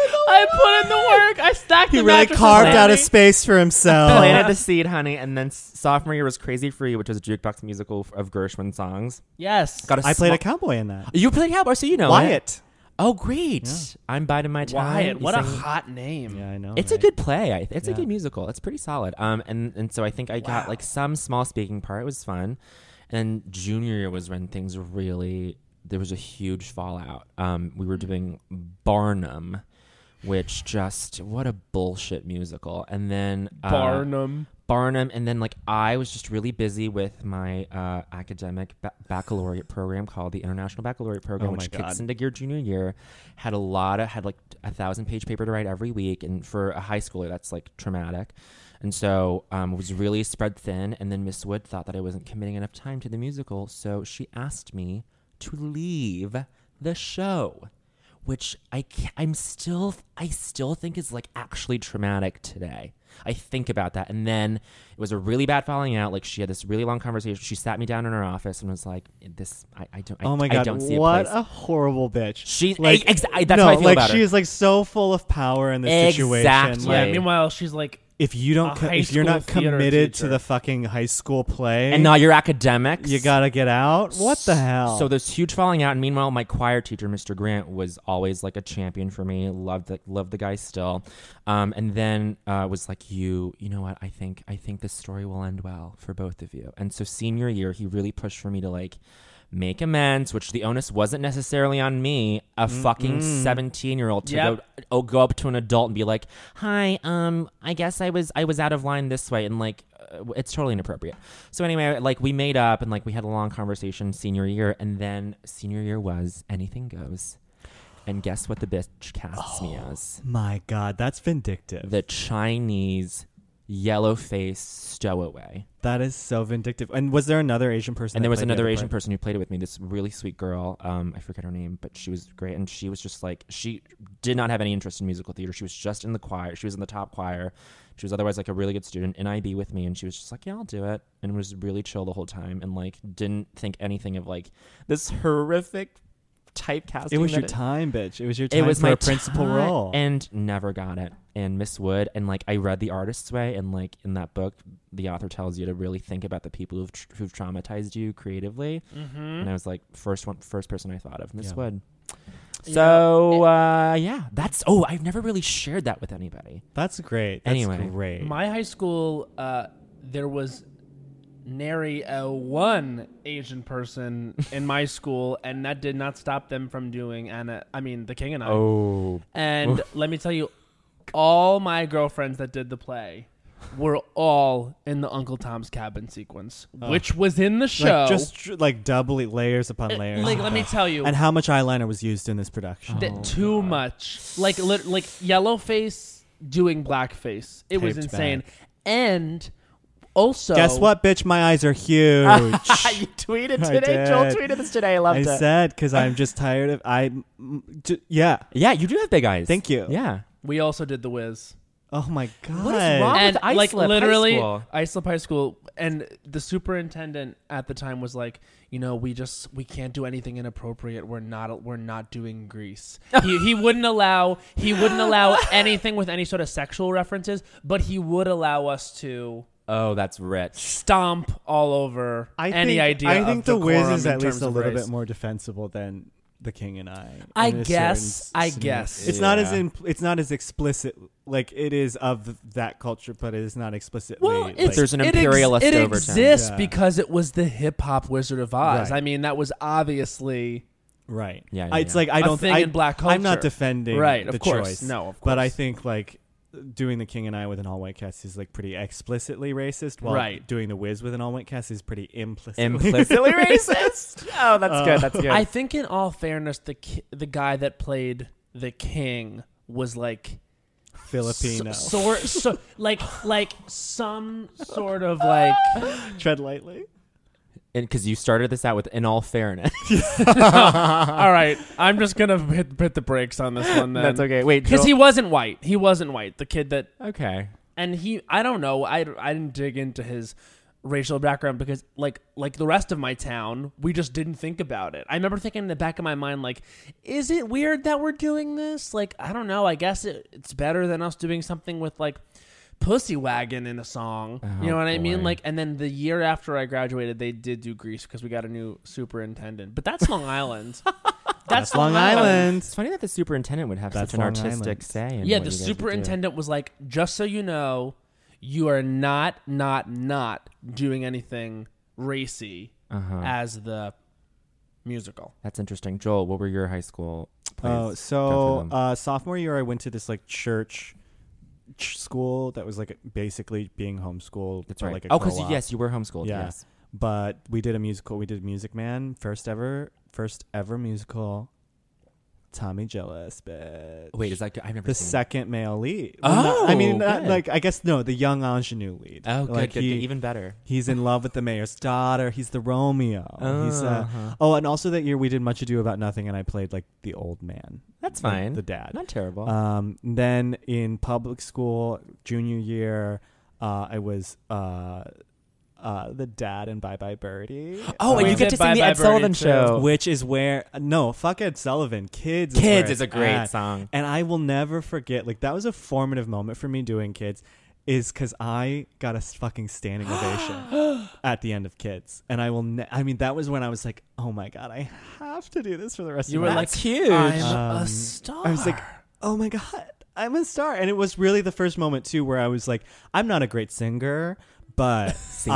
I put in the work. I stacked He the really mattresses, carved out a honey. space for himself. Planted the seed, honey. And then s- sophomore year was Crazy Free, which was a jukebox musical f- of Gershwin songs. Yes. Got a I played sma- a cowboy in that. You played cowboy, so you know it. Wyatt. Oh, great! Yeah. I'm biding my time. Wyatt. You What a sing- hot name. Yeah, I know. It's right? a good play. I, it's a Yeah. good musical. It's pretty solid. Um, and and so I think I got Wow. like some small speaking part. It was fun. And junior year was when things really, there was a huge fallout. Um, we were doing Barnum, which just what a bullshit musical. And then uh, Barnum. Barnum, and then like I was just really busy with my uh, academic ba- baccalaureate program called the International Baccalaureate Program, Oh my which God. kicks into your junior year. Had a lot of had like a thousand page paper to write every week, and for a high schooler, that's like traumatic. And so um, was really spread thin. And then Miss Wood thought that I wasn't committing enough time to the musical, so she asked me to leave the show, which I ca- I'm still I still think is like actually traumatic today. I think about that. And then it was a really bad falling out. Like she had this really long conversation. She sat me down in her office and was like, "This, I, I don't, I, Oh my I God! don't see a what place." a horrible bitch. She's like, ex- I- that's no, how I feel like about her. she is like so full of power in this situation. Exactly. Yeah. Right. Meanwhile, she's like, If you don't, A co- high if you're not school theater committed teacher. to the fucking high school play, And not your academics. you gotta get out. What the hell? So there's huge falling out, and meanwhile, my choir teacher, Mister Grant, was always like a champion for me. Loved the loved the guy still, um, and then uh, was like, "You, you know what? I think I think this story will end well for both of you." And so senior year, he really pushed for me to like make amends, which the onus wasn't necessarily on me, a Mm-mm. fucking seventeen-year-old to Yep. go oh, go up to an adult and be like, "Hi, um, I guess I was I was out of line this way," and like, uh, it's totally inappropriate. So anyway, like we made up and like we had a long conversation senior year, and then senior year was anything goes, and guess what the bitch casts me as? My God, that's vindictive. The Chinese yellow face stowaway. That is so vindictive. And was there another Asian person? And that there was played the another other Asian part? person who played it with me, this really sweet girl. Um, I forget her name, but she was great. And she was just like, she did not have any interest in musical theater. She was just in the choir. She was in the top choir. She was otherwise like a really good student in I B with me. And she was just like, yeah, I'll do it. And was really chill the whole time. And like, didn't think anything of like this horrific typecasting. It was that your time, bitch. It was your time It was for my a principal time, role. and never got it. And Miss Wood, and like I read The Artist's Way, and like in that book, the author tells you to really think about the people who've tr- who've traumatized you creatively. Mm-hmm. And I was like, first one, first person I thought of, Miss Yeah. Wood. Yeah. So uh, yeah, that's oh, I've never really shared that with anybody. That's great. That's Anyway. great. My high school, uh, there was nary a one Asian person in my school, and that did not stop them from doing Anna. I mean, The King and I. Oh, And let me tell you, all my girlfriends that did the play were all in the Uncle Tom's Cabin sequence, Oh. which was in the show. Like just tr- like doubly layers upon Uh, layers. like, let me tell you, And how much eyeliner was used in this production? that Oh, too God. much. Like, lit, like Yellowface doing blackface. It was Taped insane. back. And also, Guess what, bitch? My eyes are huge. you tweeted I today. Joel did. tweeted this today. I loved I it. said because I'm just tired of I. mm, j- yeah. yeah, you do have big eyes. Thank you. Yeah. we also did The Wiz. Oh my God. What is wrong? And with Islip like High literally School? Islip High School, and the superintendent at the time was like, you know, we just we can't do anything inappropriate. We're not we're not doing Grease. he he wouldn't allow he wouldn't allow anything with any sort of sexual references, but he would allow us to Oh, that's rich. stomp all over I any think, idea. I think of the Wiz decorum is in at least terms a of little race. bit more defensible than The King and I. I in a guess, certain I scenario. guess. It's not as Yeah. in, it's not as explicit like it is of th- that culture, but it is not explicitly. Well, like, it's, There's an it ex- imperialist it overtone. exists Yeah. because it was the hip hop Wizard of Oz. Right. I mean, that was obviously right. Yeah, yeah, I- it's yeah. like I a don't. thing I, in black culture. I'm not defending right, the of course. choice. No, of course. But I think like doing The King and I with an all-white cast is like pretty explicitly racist, while Right. doing The Wiz with an all-white cast is pretty implicitly Implicitly racist. Oh, that's Uh, good. That's good. I think, in all fairness, the ki- the guy that played the king was like Filipino. so, sort so like like some sort of like Tread lightly. Because you started this out with, in all fairness. all right. I'm just gonna hit, hit the brakes on this one then. That's okay. Wait, Because Joel- he wasn't white. He wasn't white. The kid that Okay. and he I don't know. I I didn't dig into his racial background because like like the rest of my town, we just didn't think about it. I remember thinking in the back of my mind, like, is it weird that we're doing this? Like, I don't know. I guess it, it's better than us doing something with like Pussy Wagon in a song. Oh, you know what I mean? boy. Like, and then the year after I graduated, they did do Grease because we got a new superintendent. But that's Long Island. That's, That's Long Island. It's funny that the superintendent would have That's such an Long artistic Island. say. In Yeah, what the you guys would do. superintendent was like, just so you know, you are not, not, not doing anything racy Uh-huh. as the musical. That's interesting. Joel, what were your high school plays? Oh, Go through so them. uh, sophomore year, I went to this like church, ch- school that was like basically being homeschooled. That's or, right. Like a oh, because co-op. yes, you were homeschooled. Yeah. Yes. But we did a musical. We did Music Man, first ever, first ever musical. Tommy Jealous, bitch. Wait, is that good? I've never the seen. second male lead? Oh, not- I mean, not, good. like I guess no, the young ingenue lead. Oh, good, like good, he, good. Even better. He's in love with the mayor's daughter. He's the Romeo. He's uh, Uh-huh. oh, and also that year we did Much Ado About Nothing, and I played like the old man. That's like, fine. the dad. Not terrible. Um, then in public school, junior year, uh, I was uh, uh, the dad in Bye Bye Birdie. oh, we and you did get to sing Bye the Bye Ed Sullivan Birdie, too. show. Which is where no fuck Ed Sullivan. Kids. is where Kids it's is a great at. song. And I will never forget. Like that was a formative moment for me doing Kids, is because I got a fucking standing ovation at the end of Kids, and I will. Ne- I mean, that was when I was like, oh my god, I have to do this for the rest You of were my like, That's huge. I'm Um, a star. I was like, oh my god, I'm a star. And it was really the first moment too where I was like, I'm not a great singer, but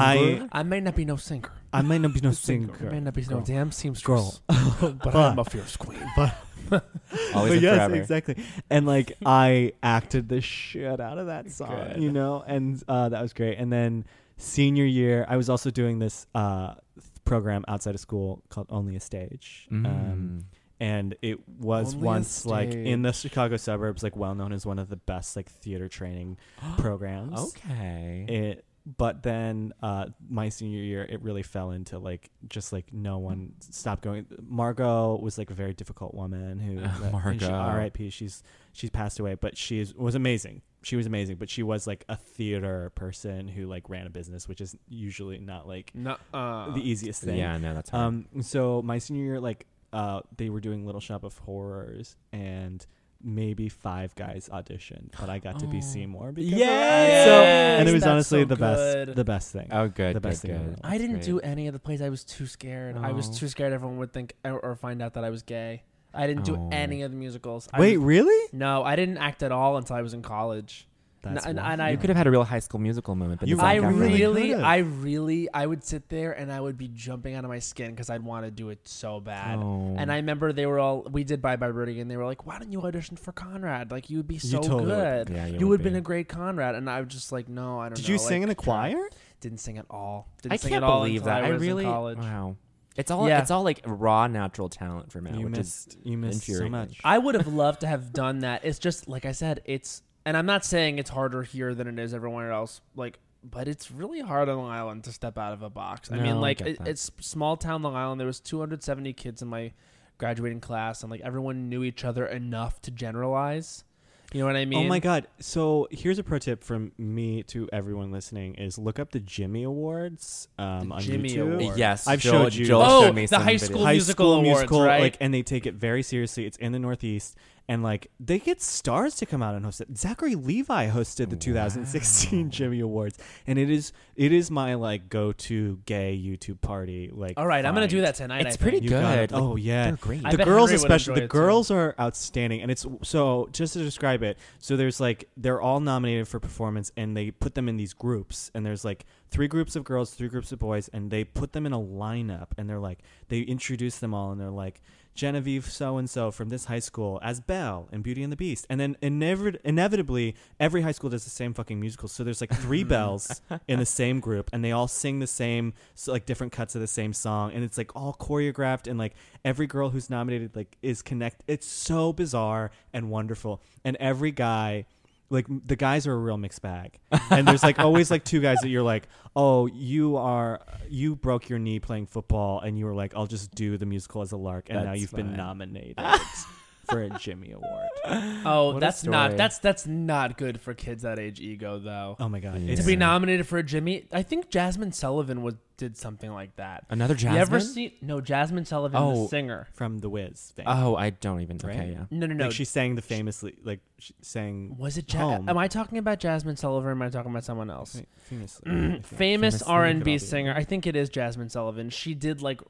I I may not be no singer. I might not be no I singer. may not be no Girl. damn seamstress. Girl. but I'm a fierce queen. But Always but and yes, forever. exactly. And like I acted the shit out of that song, Good. you know, and uh, that was great. And then senior year, I was also doing this uh, program outside of school called Only a Stage. Um, Mm. and it was Only a once like in the Stage. Chicago suburbs, like well known as one of the best like theater training programs. Okay. It, but then uh, my senior year, it really fell into like just like no one stopped going. Margot was like a very difficult woman who Uh, uh, and she- Margot. R I P She's she's passed away, but she was amazing. She was amazing, but she was like a theater person who like ran a business, which is usually not like No, uh, the easiest thing. Yeah, no, that's hard. Um. So my senior year, like, uh, they were doing Little Shop of Horrors, and maybe five guys auditioned, but I got to be Oh. Seymour. Because Yes! of that. So, and it was That's honestly so the good. best, the best thing. oh, good, the good, best thing good. ever. I didn't That's do great. any of the plays. I was too scared. I was Oh. too scared everyone would think or, or find out that I was gay. I didn't do Oh. any of the musicals. I Wait, was- really? no, I didn't act at all until I was in college. That's and- wild. and I- You could have had a real High School Musical moment, but You the I Zac Efron- really really, could've. I really, I would sit there and I would be jumping out of my skin because I'd want to do it so bad. Oh. And I remember they were all, we did Bye Bye Birdie, and they were like, why don't you audition for Conrad? Like, you would be so totally would. good. Yeah, You, you would would have been be. a great Conrad. And I was just like, no, I don't Did know. you sing like, in a choir? Didn't sing at all. Didn't I sing can't at all believe until that. I I was really. in college. Wow. It's all. Yeah. It's all like raw natural talent for Matt, You which missed. is You missed so infuriating. much. I would have loved to have done that. It's just like I said, it's and I'm not saying it's harder here than it is everywhere else. Like, but it's really hard on Long Island to step out of a box. I No, mean, I like get it, that. it's small town Long Island. There was two hundred seventy kids in my graduating class, and like everyone knew each other enough to generalize. You know what I mean? Oh my God! So here's a pro tip from me to everyone listening: is look up the Jimmy Awards um, The on Jimmy YouTube. Awards. Yes, I've Joel, showed you. Joel Oh, showed me the some high videos. school High musical School awards, musical, right? like, and they take it very seriously. It's in the Northeast, and like they get stars to come out and host it. Zachary Levi hosted the two thousand sixteen Wow. Jimmy Awards, and it is it is my like go-to gay YouTube party. Like, All right, I'm gonna do find. that tonight. It's I pretty think. You good. gotta- Like, oh yeah, They're great. I the bet girls Henry would especially the enjoy it, too. girls are outstanding, and it's so just to describe it. So there's like they're all nominated for performance, and they put them in these groups, and there's like three groups of girls, three groups of boys, and they put them in a lineup, and they're like they introduce them all, and they're like Genevieve so and so from this high school as Belle in Beauty and the Beast, and then inevi- inevitably every high school does the same fucking musical. So there's like three Belles in the same group, and they all sing the same, so like different cuts of the same song, and it's like all choreographed, and like every girl who's nominated like is connect. It's so bizarre and wonderful, and every guy. Like m- the guys are a real mixed bag, and there's like always like two guys that you're like, oh, you are you broke your knee playing football, and you were like, I'll just do the musical as a lark, and now That's you've been fine. nominated for a Jimmy Award. Oh, What a that's not story. that's that's not good for kids that age ego though. Oh my god, Yeah. To it's be nominated for a Jimmy, I think Jasmine Sullivan was did something like that. Another Jasmine. You ever see? No, Jasmine Sullivan, Oh. the singer. from The Wiz. Fame. Oh, I don't even. Right? Okay, yeah. No, no, no. Like she sang the famously, like she sang was it? Ja- Home. am I talking about Jasmine Sullivan? Or am I talking about someone else? fa- famously. Mm, I think. famous Famously, R and could B all be. singer. I think it is Jasmine Sullivan. She did like,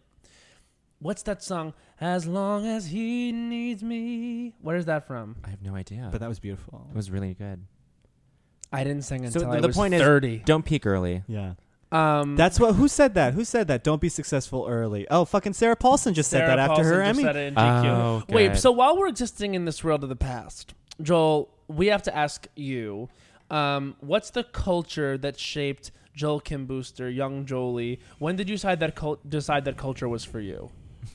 what's that song? As long as he needs me. Where is that from? I have no idea. But that was beautiful. it was really good. I didn't sing So until the- I the was point is- thirty. Don't peak early. Yeah, um, that's what. Who said that? Who said that? Don't be successful early. Oh, fucking Sarah Paulson just Sarah said that after Paulson her just Emmy. said it in G Q. Oh, Wait, good. so while we're existing in this world of the past, Joel, we have to ask you, um, what's the culture that shaped Joel Kim Booster, young Jolie? When did you decide that cul- decide that culture was for you?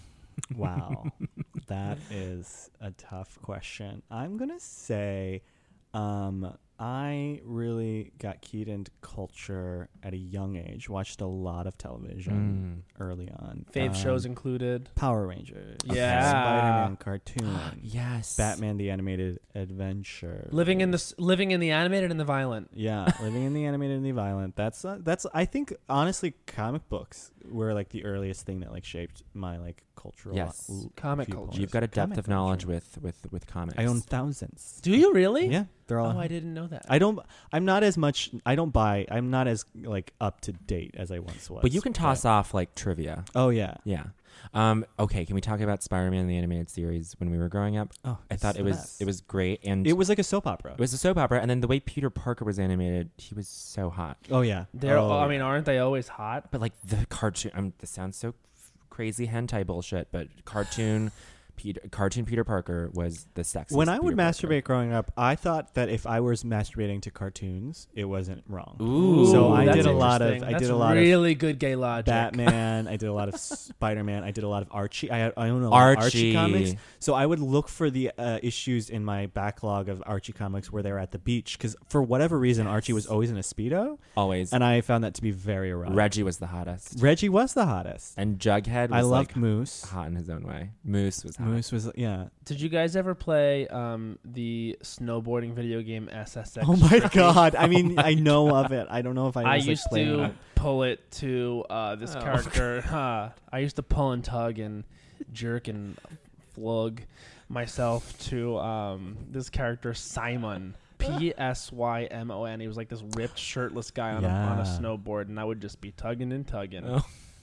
Wow, that is a tough question. I'm gonna say, um, I really got keyed into culture at a young age. Watched a lot of television early on. Fave Um, shows included. Power Rangers, Yeah. Spider-Man cartoon, Yes. Batman the Animated Adventure, Living in the s- living in the animated and the violent. Yeah, living in the animated and the violent. That's uh, that's. I think honestly, comic books were like the earliest thing that like shaped my like cultural. Yes. l- Comic viewpoint. culture. You've got a depth Comic of knowledge culture. with with with comics. I own thousands. Do you really? Yeah, they're all. Oh, I didn't know that. I don't. I'm not as much. I don't buy. I'm not as like up to date as I once was. But you can toss off like trivia. Oh yeah. Yeah. Um, okay, can we talk about Spider-Man the animated series when we were growing up? Oh, I thought it's it the was best. it was great, and It was like a soap opera. it was a soap opera, and then the way Peter Parker was animated, he was so hot. Oh yeah. They're, oh, I yeah. mean, aren't they always hot? But like the cartoon, um, this sounds so f- crazy hentai bullshit, but cartoon Peter, cartoon Peter Parker was the sexiest. When I would Peter masturbate Parker. growing up, I thought that if I was masturbating to cartoons, it wasn't wrong. Ooh, So I that's did a lot of- interesting. I did That's a lot of really good gay logic. Batman. I did a lot of Spider-Man. I did a lot of Archie. I, I own a lot of Archie Archie. comics. So I would look for the uh, issues in my backlog of Archie comics where they were at the beach. Because for whatever reason, Archie was always in a Speedo. always. And I found that to be very erotic. Reggie was the hottest, Reggie was the hottest. and Jughead was I loved like Moose. hot in his own way. Moose was hot. Moose was, yeah. Did you guys ever play um, the snowboarding video game S S X? Oh my Tricky? God. I mean, I know of it. I don't know if I was I like, used playing to it. pull it to uh, this Oh. character. Huh. I used to pull and tug and jerk and flug myself to um, this character Simon. P S Y M O N. He was like this ripped, shirtless guy on, a, on a Yeah. snowboard, and I would just be tugging and tugging. Oh.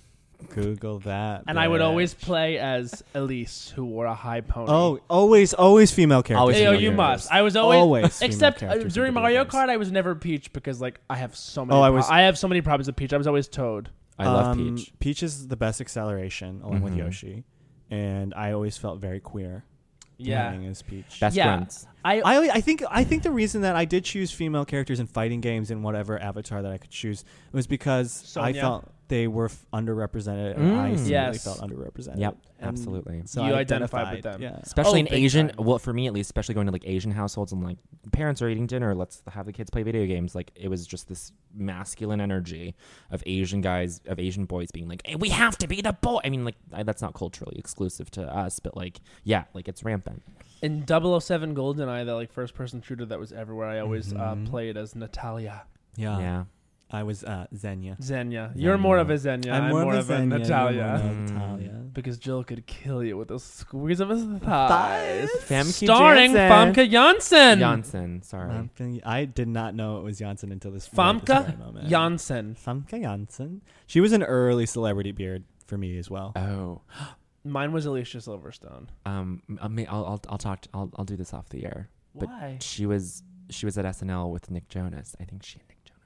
Google that. And I would bitch. always play as Elise, who wore a high pony. Oh, always, always female characters. Always Hey, oh, female you characters. must. I was always, Always female except uh, characters in during video Mario games. Kart, I was never Peach because like I have so many. Oh, I pro- was- I have so many problems with Peach. I was always Toad. I love Um, Peach. Peach is the best acceleration, along with Mhm. Yoshi, and I always felt very queer. Yeah, playing as Peach. Best yeah. friends. I, I I think I think the reason that I did choose female characters in fighting games in whatever avatar that I could choose was because I Sonya. felt they were f- underrepresented, and I Mm. slightly Yes. felt underrepresented. Yep, And absolutely. So You I identified with them. Yeah. Especially Oh, in big Asian, time. well, for me at least, especially going to like Asian households and like parents are eating dinner, let's have the kids play video games. Like it was just this masculine energy of Asian guys, of Asian boys being like, hey, we have to be the boy. I mean, like I, that's not culturally exclusive to us, but like, yeah, like it's rampant. in double oh seven GoldenEye, the like first person shooter that was everywhere, I always Mhm. uh, played as Natalia. Yeah. Yeah. I was uh, Xenia. Xenia. You're more of a Xenia. I'm, more, of a, Xenia, you're Natalia. more of a Mm. Natalia. Because Jill could kill you with a squeeze of his thighs. Famke Starring Janssen. Famke Janssen. Janssen, sorry. Famke- I did not know it was Janssen until this, right this Famke very moment. Janssen. Famke Janssen. She was an early celebrity beard for me as well. Oh, Mine was Alicia Silverstone. um, I mean, I'll, I'll, I'll talk. I'll, I'll do this off the air. But Why? she was, she was at S N L with Nick Jonas. I think she and Nick Jonas.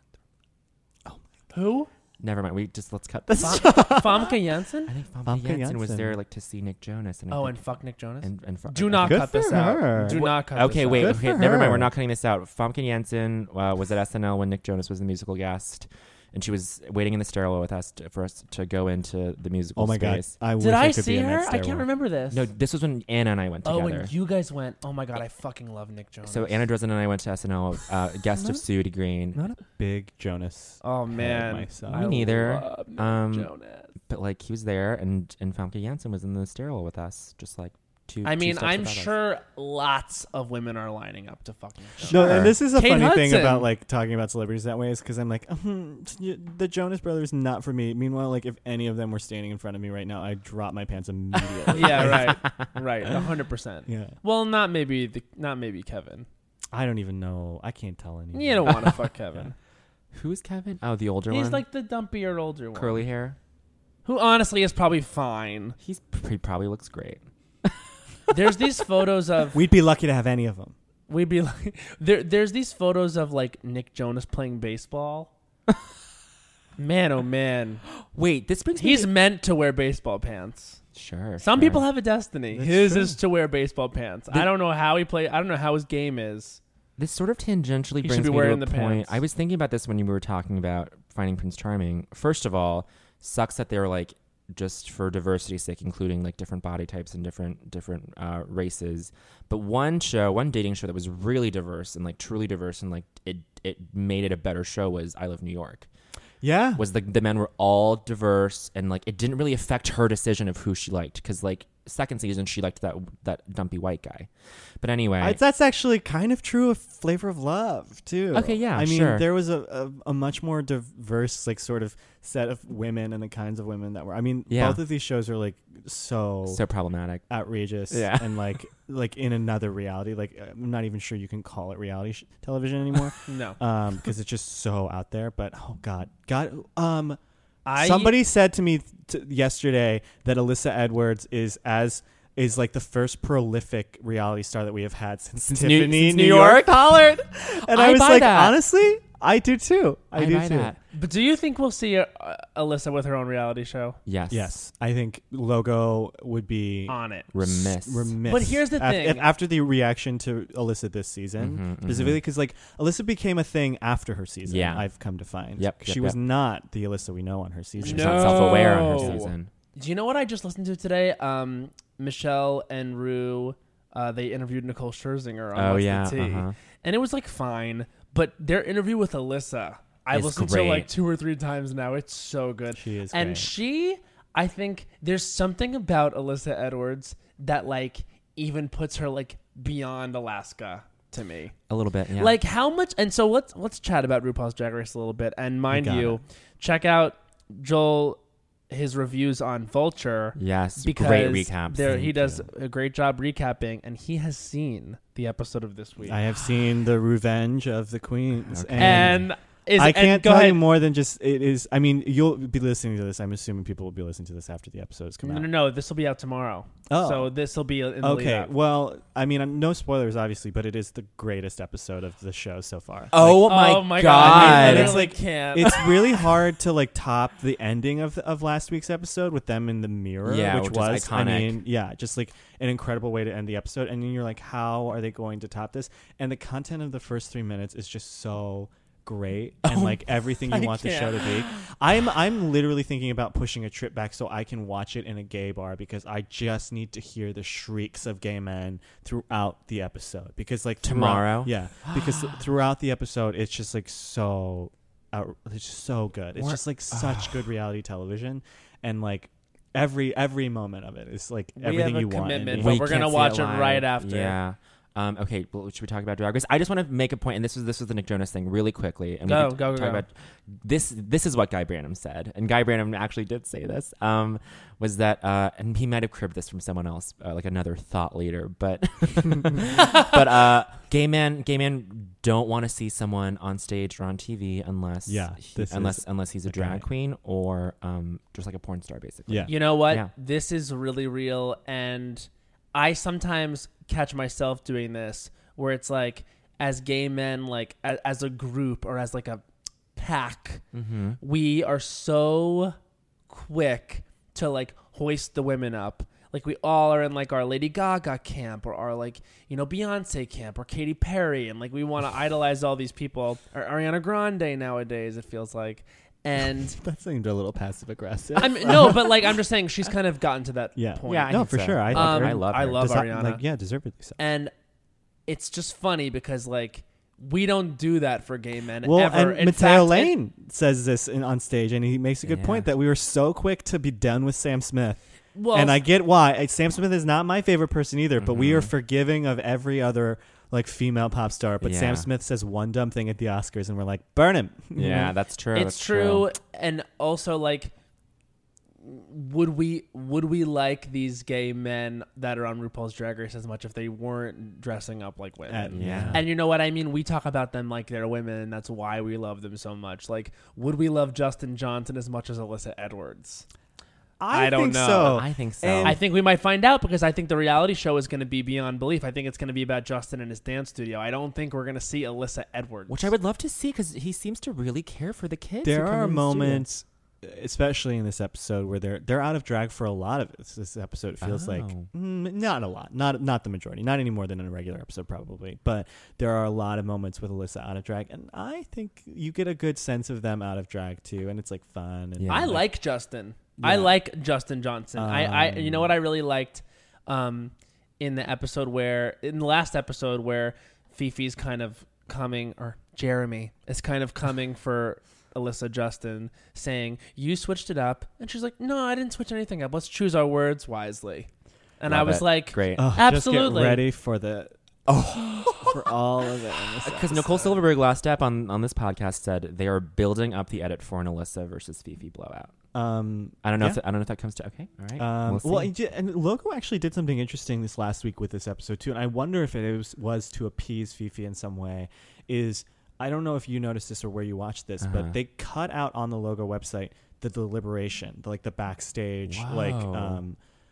Who? Never mind. We just let's cut this. Fam- Famke Janssen? I think Famke Famke Janssen was Janssen. there like to see Nick Jonas. And I Oh, think- and fuck Nick Jonas. and, and fu- Do not Good cut this for out. her. Do not cut Okay, this wait. out. Good Okay, for never mind. her. We're not cutting this out. Famke Janssen uh, was at S N L when Nick Jonas was the musical guest, and she was waiting in the stairwell with us to, for us to go into the musical Oh my space. god! I wish Did I could see be in her? that I stairwell. can't remember this. No, this was when Anna and I went Oh, together. when you guys went. Oh my god, I fucking love Nick Jonas. So Anna Dresden and I went to S N L, uh, guest of Not- Sudi Green. Not a big Jonas. Oh head man, myself. I Me neither. love Nick Um, Jonas. But like he was there, and and Famke Janssen was in the stairwell with us, just like two. I two mean, steps I'm above us. sure lots of women are lining up to fucking. Jonas. No, Sure. and this is a Kate funny thing Hudson. about like talking about celebrities that way is because I'm like, "Hmm, y- the Jonas Brothers not for me. Meanwhile, like if any of them were standing in front of me right now, I'd drop my pants immediately. Yeah, right, right, a hundred percent. Yeah, Well, not maybe the, not maybe Kevin. I don't even know. I can't tell anything. You don't want to fuck Kevin. Who's Kevin? Oh, the older He's one. like the dumpier older one. curly hair. Who honestly is probably fine. He's he probably looks great. There's these photos of We'd be lucky to have any of them. we'd be like there. There's these photos of like Nick Jonas playing baseball. Man, oh man, Wait, this brings me. he's to- meant to wear baseball pants. sure. Some sure. people have a destiny. That's His true. is to wear baseball pants. The- I don't know how he play. I don't know how his game is. This sort of tangentially He should brings be me wearing to a the point. pants. I was thinking about this when you were talking about finding Prince Charming. First of all, sucks that they were like just for diversity's sake, including like different body types and different different uh, races. But one show, one dating show that was really diverse and like truly diverse and like it it made it a better show was I Love New York. Yeah. Was the the men were all diverse and like it didn't really affect her decision of who she liked because like second season she liked that that dumpy white guy. But anyway, I, that's actually kind of true of Flavor of Love too. Okay, yeah, I mean, sure. there was a, a a much more diverse, like, sort of set of women and the kinds of women that were. I mean, Yeah. both of these shows are like so, so problematic. outrageous, Yeah. and like like in another reality. Like, I'm not even sure you can call it reality sh- television anymore, No. um, because it's just so out there. But oh god, God, um, I Somebody said to me t- yesterday that Alyssa Edwards is as is like the first prolific reality star that we have had since, Since Tiffany New, since New, New York. York Pollard. And I, I was buy like, that. honestly, I do too. I, I do buy too. that. But do you think we'll see uh, Alyssa with her own reality show? Yes. Yes, I think Logo would be On it. Remiss. remiss. But here's the Af- thing. if- after the reaction to Alyssa this season, Mhm, mhm. specifically because like Alyssa became a thing after her season. Yeah. I've come to find. Yep, she yep, was yep. not the Alyssa we know on her season. She's No. not self-aware on her season. Do you know what I just listened to today? Um, Michelle and Rue, uh, they interviewed Nicole Scherzinger on Oh, What's yeah. the Tea. Uh-huh. And it was like fine. But their interview with Alyssa, I've It's listened great. to like two or three times now. It's so good. She is And great. she, I think there's something about Alyssa Edwards that like even puts her like beyond Alaska to me. A little bit, yeah. Like how much? And so let's let's chat about RuPaul's Drag Race a little bit. And mind got you, it. check out Joel his reviews on Vulture yes, because great recaps. there he Thank does you. a great job recapping, and he has seen the episode of this week. I have seen the Revenge of the Queens, Okay. and is, I and can't go tell ahead. you more than just it is. I mean, you'll be listening to this. I'm assuming people will be listening to this after the episodes come No, out. no, no. This will be out tomorrow. Oh. So this will be in the lead Okay, up. well, I mean, I'm- no spoilers, obviously, but it is the greatest episode of the show so far. Oh, Like, my, oh my God. god! I And literally it's like- can't. it's really hard to like top the ending of of last week's episode with them in the mirror, Yeah, which which is was, I iconic. mean, yeah, just like an incredible way to end the episode. And then you're like, how are they going to top this? And the content of the first three minutes is just so great and Oh, like everything you I want the show can't. to be. I'm I'm literally thinking about pushing a trip back so I can watch it in a gay bar because I just need to hear the shrieks of gay men throughout the episode. Because like throughout- Tomorrow? yeah, because throughout the episode it's just like so out, it's just so good. It's Or- just like such good reality television, and like every every moment of it is like We everything have a you want. commitment, and but you- we're gonna can't see watch it live. right after. Yeah. Um, okay, well, should we talk about Drag Race? I just want to make a point, and this was this was the Nick Jonas thing, really quickly. And Go, we could go, talk go. about this. This is what Guy Branum said, and Guy Branum actually did say this. Um, was that, uh, and he might have cribbed this from someone else, uh, like another thought leader, but but uh, gay men, gay men don't want to see someone on stage or on T V unless Yeah, he- this unless is unless he's a the drag guy. queen or um, just like a porn star, basically. Yeah. You know what? Yeah. This is really real, and I sometimes catch myself doing this, where it's like, as gay men, like a, as a group or as like a pack, Mm-hmm. we are so quick to like hoist the women up. Like we all are in like our Lady Gaga camp or our like, you know, Beyonce camp or Katy Perry. And like we want to idolize all these people. Or Ariana Grande nowadays, it feels like. And that seemed a little passive aggressive. I'm no, but like I'm just saying she's kind of gotten to that yeah, point. Yeah, I no, think for so. sure. I, Um, I love I her. love Desi- Ariana. Like, yeah, deservedly so. And it's just funny because like we don't do that for gay men Well, ever. and In Mateo fact, Lane says this in, on stage, and he makes a good Yeah. point that we were so quick to be done with Sam Smith. it- well, and I get why. I- Sam Smith is not my favorite person either, but we are Mhm. forgiving of every other like female pop star. But Yeah. Sam Smith says one dumb thing at the Oscars, and we're like, burn him. Yeah, that's true. it's that's true. And also like would we would we like these gay men that are on RuPaul's Drag Race as much if they weren't dressing up like women? Uh, Yeah. And you know what I mean? We talk about them like they're women, and that's why we love them so much. Like, would we love Justin Johnson as much as Alyssa Edwards? I, I don't think know. so. I think so. And- I think we might find out because I think the reality show is going to be beyond belief. I think it's going to be about Justin and his dance studio. I don't think we're going to see Alyssa Edwards. Which I would love to see because he seems to really care for the kids. who There come are in the studio. moments, especially in this episode, where they're they're out of drag for a lot of it. This, this episode feels like Oh. mm, not a lot, not not the majority, not any more than in a regular episode probably. But there are a lot of moments with Alyssa out of drag, and I think you get a good sense of them out of drag too, and it's like fun. And Yeah. I like Justin. I Yeah. like Justin Johnson. I, I, you know Um, what I really liked um, in the episode where, in the last episode where Fifi's kind of coming, or Jeremy is kind of coming for Alyssa Justin, saying, you switched it up. And she's like, no, I didn't switch anything up. Let's choose our words wisely. And I Love was it. like, Great. Oh, Absolutely. Just get ready for the Oh, for all of it. because Nicole Silverberg last step on, on this podcast said they are building up the edit for an Alyssa versus Fifi blowout. Um, I don't know yeah. if th- I don't know if that comes to okay. All right. Um, we'll see. well, and j- and Logo actually did something interesting this last week with this episode too, and I wonder if it was, was to appease Fifi in some way. Is I don't know if you noticed this or where you watched this, Uh-huh. but they cut out on the Logo website the deliberation, the, like the backstage, like Whoa. um,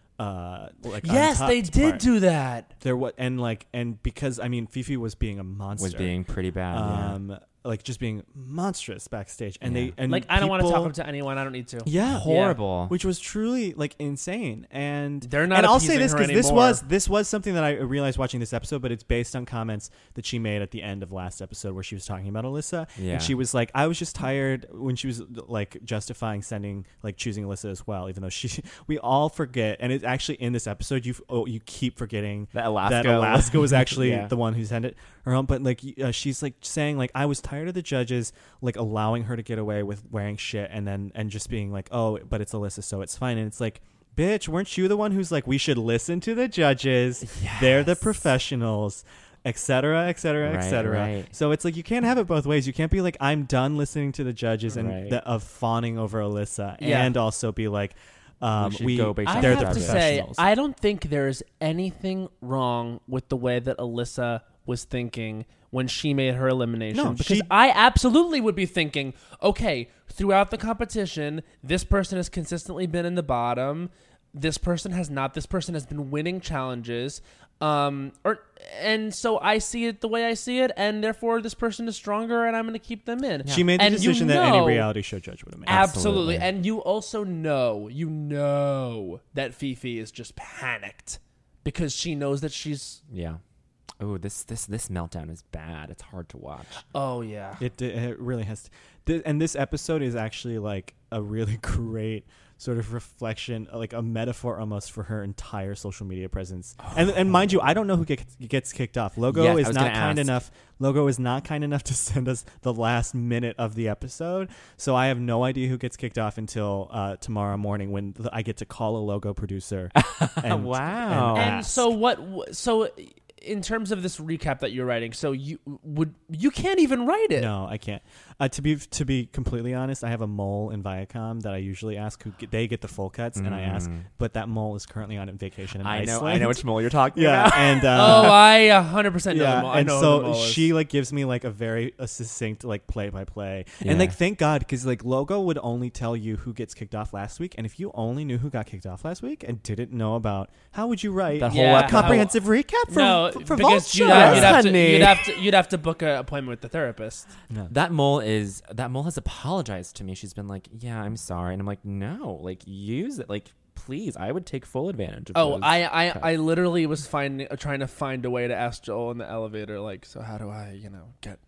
uh, like Yes, they untucked did part. do that. There what and like and because I mean Fifi was being a monster, Was being pretty bad. um, like just being monstrous backstage, and Yeah. they and Like, I don't want to people- talk to anyone. I don't need to. Yeah, yeah. Horrible. which was truly like insane. And They're not And I'll say appeasing this her because this anymore. was this was something that I realized watching this episode, but it's based on comments that she made at the end of last episode where she was talking about Alyssa, Yeah. and she was like, "I was just tired," when she was like justifying sending like choosing Alyssa as well, even though she we all forget, and it's actually in this episode you oh you keep forgetting That Alaska. that Alaska was actually Yeah. the one who sent it her home. But like uh, she's like saying like I was tired of the judges like allowing her to get away with wearing shit and then and just being like, oh, but it's Alyssa, so it's fine. And it's like, bitch, weren't you the one who's like, we should listen to the judges? They're the Yes. professionals, et cetera, et cetera, et Right, cetera. right. So it's like you can't have it both ways. You can't be like, I'm done listening to the judges and Right. the, of fawning over Alyssa, Yeah. and also be like, um, should we go based I on they're the have the to judges. say, professionals. I don't think there's anything wrong with the way that Alyssa was thinking when she made her elimination. No, because she- I absolutely would be thinking, okay, throughout the competition, this person has consistently been in the bottom. This person has not. This person has been winning challenges. Um, or and so I see it the way I see it, and therefore this person is stronger, and I'm going to keep them in. She made the And you decision that any know- reality show judge would have made. Absolutely. Absolutely. And you also know, you know that Fifi is just panicked because she knows that she's. Yeah. Oh, this this this meltdown is bad. It's hard to watch. Oh, yeah. It it really has to, th- and this episode is actually like a really great sort of reflection, like a metaphor almost for her entire social media presence. And and mind you, I don't know who gets gets kicked off. Logo Yes, I is was not gonna kind ask. enough. Logo is not kind enough to send us the last minute of the episode, so I have no idea who gets kicked off until uh, tomorrow morning when th- I get to call a Logo producer. And, Wow. And ask. so what? So in terms of this recap that you're writing, so you would you can't even write it. No, I can't. Uh, to be to be completely honest, I have a mole in Viacom that I usually ask who get, they get the full cuts, and I ask, Mm. but that mole is currently on vacation in I know. Iceland. I know which mole you're talking Yeah, about. and Oh, uh, I one hundred percent know yeah, the mole. I and know who the so mole is. she like gives me like a very a succinct like play by play, Yeah. and like thank God because like Logo would only tell you who gets kicked off last week, and if you only knew who got kicked off last week and didn't know about, how would you write That whole a episode. comprehensive recap for no, for, for because you'd Vulture? have, you'd, have to, honey. you'd have to you'd have to book an appointment with the therapist. No. That mole is that mole has apologized to me. She's been like, "Yeah, I'm sorry," and I'm like, "No, like use it, like please. I would take full advantage of." Oh, those I, I, cuts." I literally was finding uh, trying to find a way to ask Joel in the elevator, like, so how do I, you know, get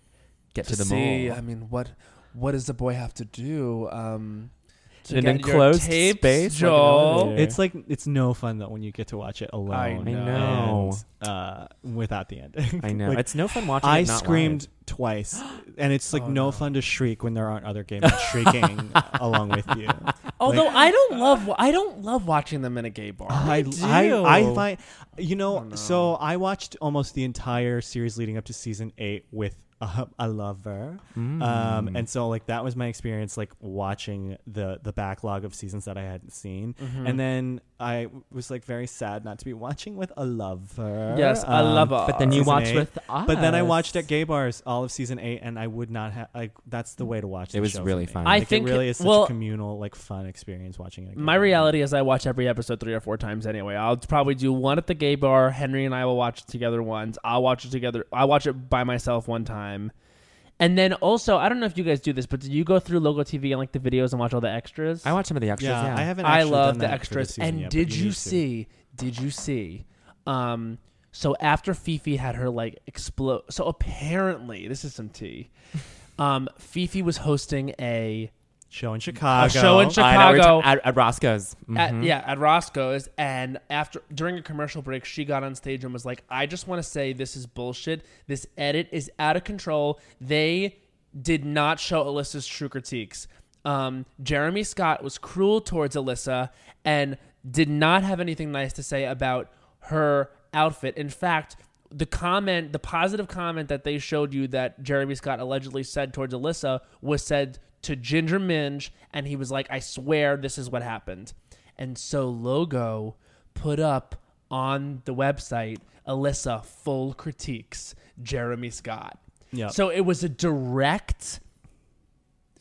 get to, to the see? mole. I mean, what what does the boy have to do? Um, to In an get your enclosed tapes, space, like an Joel. elevator. It's like it's no fun though when you get to watch it alone. I know. And, uh, without the ending. I know Like, it's no fun watching. I it not screamed live. twice, and it's like Oh, no, no. fun to shriek when there aren't other gay men shrieking along with you. Although Like- I don't love I don't love watching them in a gay bar. I, do. I, I find, you know, Oh, no. so I watched almost the entire series leading up to season eight with a, a lover, um, Mm. and so like that was my experience, like watching the the backlog of seasons that I hadn't seen, Mhm. and then I was like very sad not to be watching with a lover. Yes, a Um, lover. But then you season watch eight. with us. But then I watched at gay bars all of season eight, and I would not have like that's the way to watch. It the was show for really me. fun. I Like, think it really is such well, a communal, like fun experience watching it. at gay My bar. reality is I watch every episode three or four times anyway. I'll probably do one at the gay bar. Henry and I will watch it together once. I'll watch it together. I'll watch it by myself one time. And then also, I don't know if you guys do this, but do you go through Logo T V and like the videos and watch all the extras? I watched some of the extras. Yeah, Yeah, I haven't. I actually love done the that for this extras. season And yet, but did you need to. see? Did you see? Um, so after Fifi had her like explode, so apparently this is some tea. Um, Fifi was hosting a show in Chicago? show in Chi- I know, we were Chicago. ta- at, at Roscoe's. at, Mhm. yeah, at Roscoe's, and after during a commercial break, she got on stage and was like, "I just want to say this is bullshit. This edit is out of control. They did not show Alyssa's true critiques. Um, Jeremy Scott was cruel towards Alyssa and did not have anything nice to say about her outfit. In fact, the comment, the positive comment that they showed you that Jeremy Scott allegedly said towards Alyssa was said to Ginger Minge, and he was like, I swear this is what happened." And so Logo put up on the website, Alyssa full critiques Jeremy Scott. Yeah. So it was a direct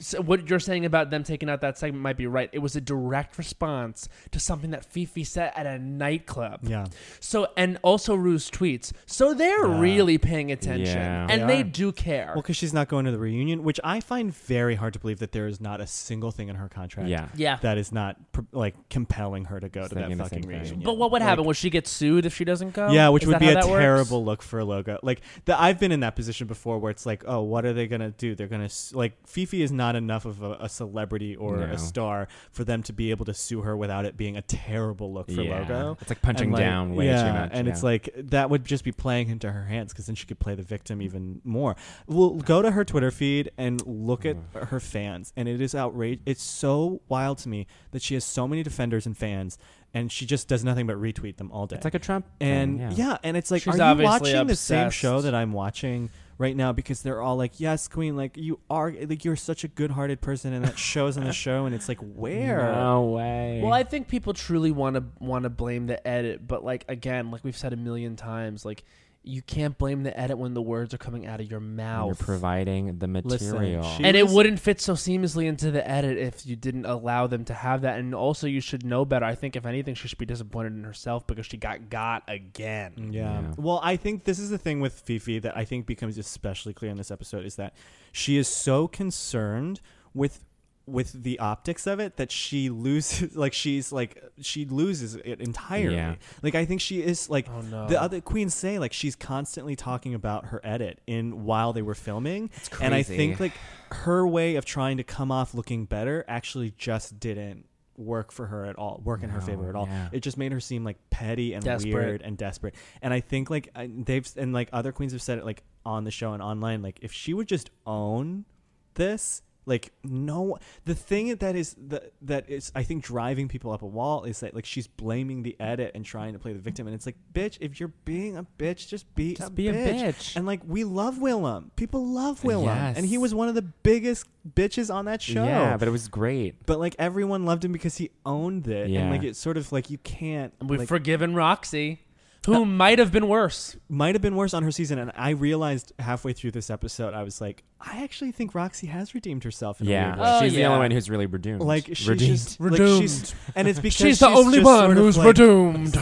so what you're saying about them taking out that segment might be right. It was a direct response to something that Fifi said at a nightclub. Yeah. So, and also Rue's tweets. So they're Yeah. really paying attention. Yeah. And They they are. do care. Well, because she's not going to the reunion, which I find very hard to believe that there is not a single thing in her contract Yeah. yeah. that is not pr- like compelling her to go Just to that thinking the fucking same thing. reunion. But what would Like, happen? Will she get sued if she doesn't go? Yeah, which Is would that be how a that works? terrible look for a logo. Like the, I've been in that position before, where it's like, oh, what are they gonna do? They're gonna s- like Fifi is not enough of a, a celebrity or No. a star for them to be able to sue her without it being a terrible look for Yeah. logo. It's like punching And, like, down way yeah, too much. and yeah. it's like that would just be playing into her hands because then she could play the victim even more. Well, go to her Twitter feed and look at her fans, and it is outrageous. It's so wild to me that she has so many defenders and fans, and she just does nothing but retweet them all day. It's like a Trump and thing, yeah. yeah. and it's like, She's are you obviously watching the same obsessed. show that I'm watching right now? Because they're all like, yes, Queen, like you are, like you're such a good-hearted person, and that shows on the show, and it's like, where? No way. Well, I think people truly want to want to blame the edit, but like again, like we've said a million times, like you can't blame the edit when the words are coming out of your When mouth. you're providing the Listen, material. she- And it was- wouldn't fit so seamlessly into the edit if you didn't allow them to have that. And also, you should know better. I think, if anything, she should be disappointed in herself because she got got again. Yeah. Yeah. Well, I think this is the thing with Fifi that I think becomes especially clear in this episode is that she is so concerned with with the optics of it that she loses like she's like she loses it entirely. Yeah. Like I think she is like Oh no! the other queens say like she's constantly talking about her edit in while they were filming. It's And I crazy. think like her way of trying to come off looking better actually just didn't work for her at all, work in her No, favor at all. yeah. It just made her seem like petty and Desperate. weird and desperate. And I think like I- they've and like other queens have said it like on the show and online, like if she would just own this, like no, the thing that is the that is I think driving people up a wall is that like she's blaming the edit and trying to play the victim, and it's like, bitch, if you're being a bitch, just be, Just a, be a bitch. bitch. And like we love Willem, people love Willem, Yes. and he was one of the biggest bitches on that show. Yeah, but it was great. But like everyone loved him because he owned it, Yeah. and like it's sort of like you can't. And we've like, forgiven Roxy, who might have been worse. might have been worse on her season, and I realized halfway through this episode, I was like, I actually think Roxy has redeemed herself. In a Yeah, weird way. Oh, she's the yeah. only one who's really redeemed. Like she's redeemed. just like, Redeemed. she's, and it's because She's the only just one sort of who's like- redeemed.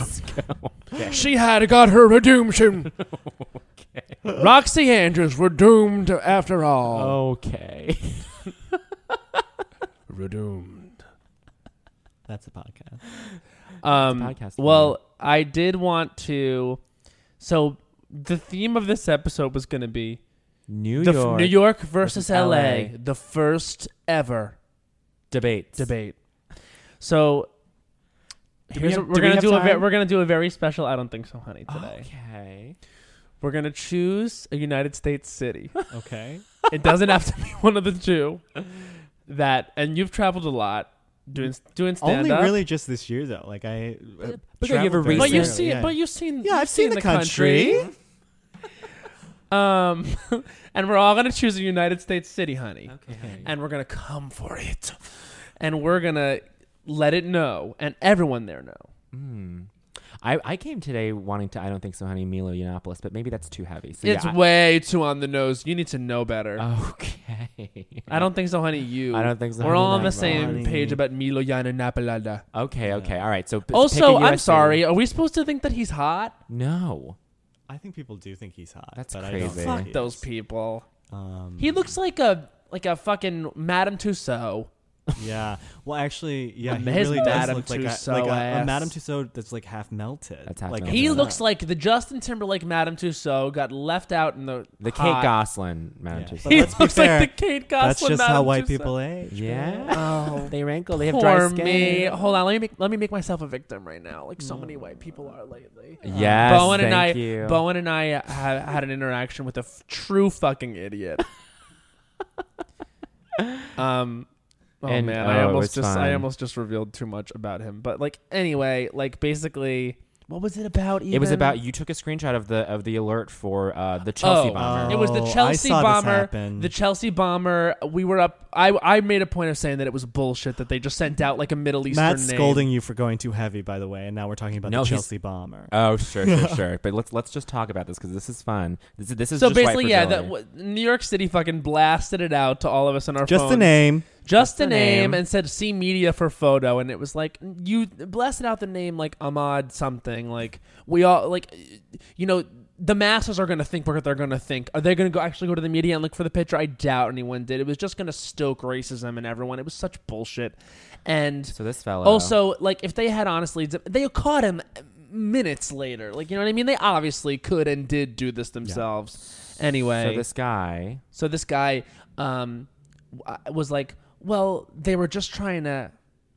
She had got her redemption. Roxy Andrews redeemed after all. Okay. Redeemed. That's a podcast. Um, podcast well, I did want to. So the theme of this episode was going to be New the f- York New York versus, versus L A, L A. the first ever debates. debate. So Do we here's have- what we're do we gonna have do. A ve- time? we're gonna do a very special. I don't think so, honey. Today Okay. we're gonna choose a United States city. Okay. It doesn't have to be one of the two. That and you've traveled a lot doing doing stand Only up. really just this year though. Like I. Uh, But you have a traveled very But you've recent- seen. rarely, yeah. But you've seen. Yeah, you've I've seen the country. Um, and we're all gonna choose a United States city, honey, Okay. and we're gonna come for it, and we're gonna let it know, and everyone there know. Mm. I, I came today wanting to, I don't think so, honey, Milo Yiannopoulos, but maybe that's too heavy. So It's yeah, way too on the nose. You need to know better. I- okay. I don't think so, honey. You. I don't think so. We're honey, all on not the same honey. page about Milo Yiannopoulos. Okay, okay, all right. So p- pick Also, a U I'm S sorry. city. Are we supposed to think that he's hot? No. I think people do think he's hot. That's but I don't crazy. think Fuck he those is. people. Um, He looks like a like a fucking Madame Tussauds. Yeah. Well, actually, yeah, he His really does Madame look like a, Tussauds like a, a ass. Madame Tussauds that's like half melted. That's half like melted. He Yeah. looks like the Justin Timberlake Madame Tussauds got left out in the The hot. Kate Goslin, Madame Yeah. Tussauds. But He let's be looks fair, like the Kate Goslin. That's just Madame how white Tussauds. people age. Yeah. Oh, They wrinkle. They have dry poor skin. me. Hold on, let me make let me make myself a victim right now, like so many white people are lately. Yes, Bowen and thank I, you. Bowen and I had, had an interaction with a f- true fucking idiot. um, oh And- man, oh, I it almost was just I fun. almost just revealed too much about him. But like anyway, like basically, What was it about? Even? It was about you took a screenshot of the of the alert for uh, the Chelsea Oh. bomber. It was the Oh, I Chelsea saw this bomber. happen. The Chelsea bomber. We were up. I I made a point of saying that it was bullshit that they just sent out like a Middle Eastern Matt's name. scolding you for going too heavy, by the way, and now we're talking about No, the he's- Chelsea bomber. Oh, sure, sure, sure. But let's let's just talk about this because this is fun. This is this is So just right basically, for yeah, Joey. that w- New York City fucking blasted it out to all of us on our Just phones. the name. Just the the name, name. and said see media for photo, and it was like you blasted out the name like Ahmad something, like we all like, you know, the masses are gonna think what they're gonna think. Are they gonna go actually go to the media and look for the picture? I doubt anyone did. It was just gonna stoke racism in everyone. It was such bullshit, and So this fellow also like if they had honestly, they caught him minutes later. Like you know what I mean? They obviously could and did do this themselves. Anyway, So this guy. so this guy um, w- was like, well, they were just trying to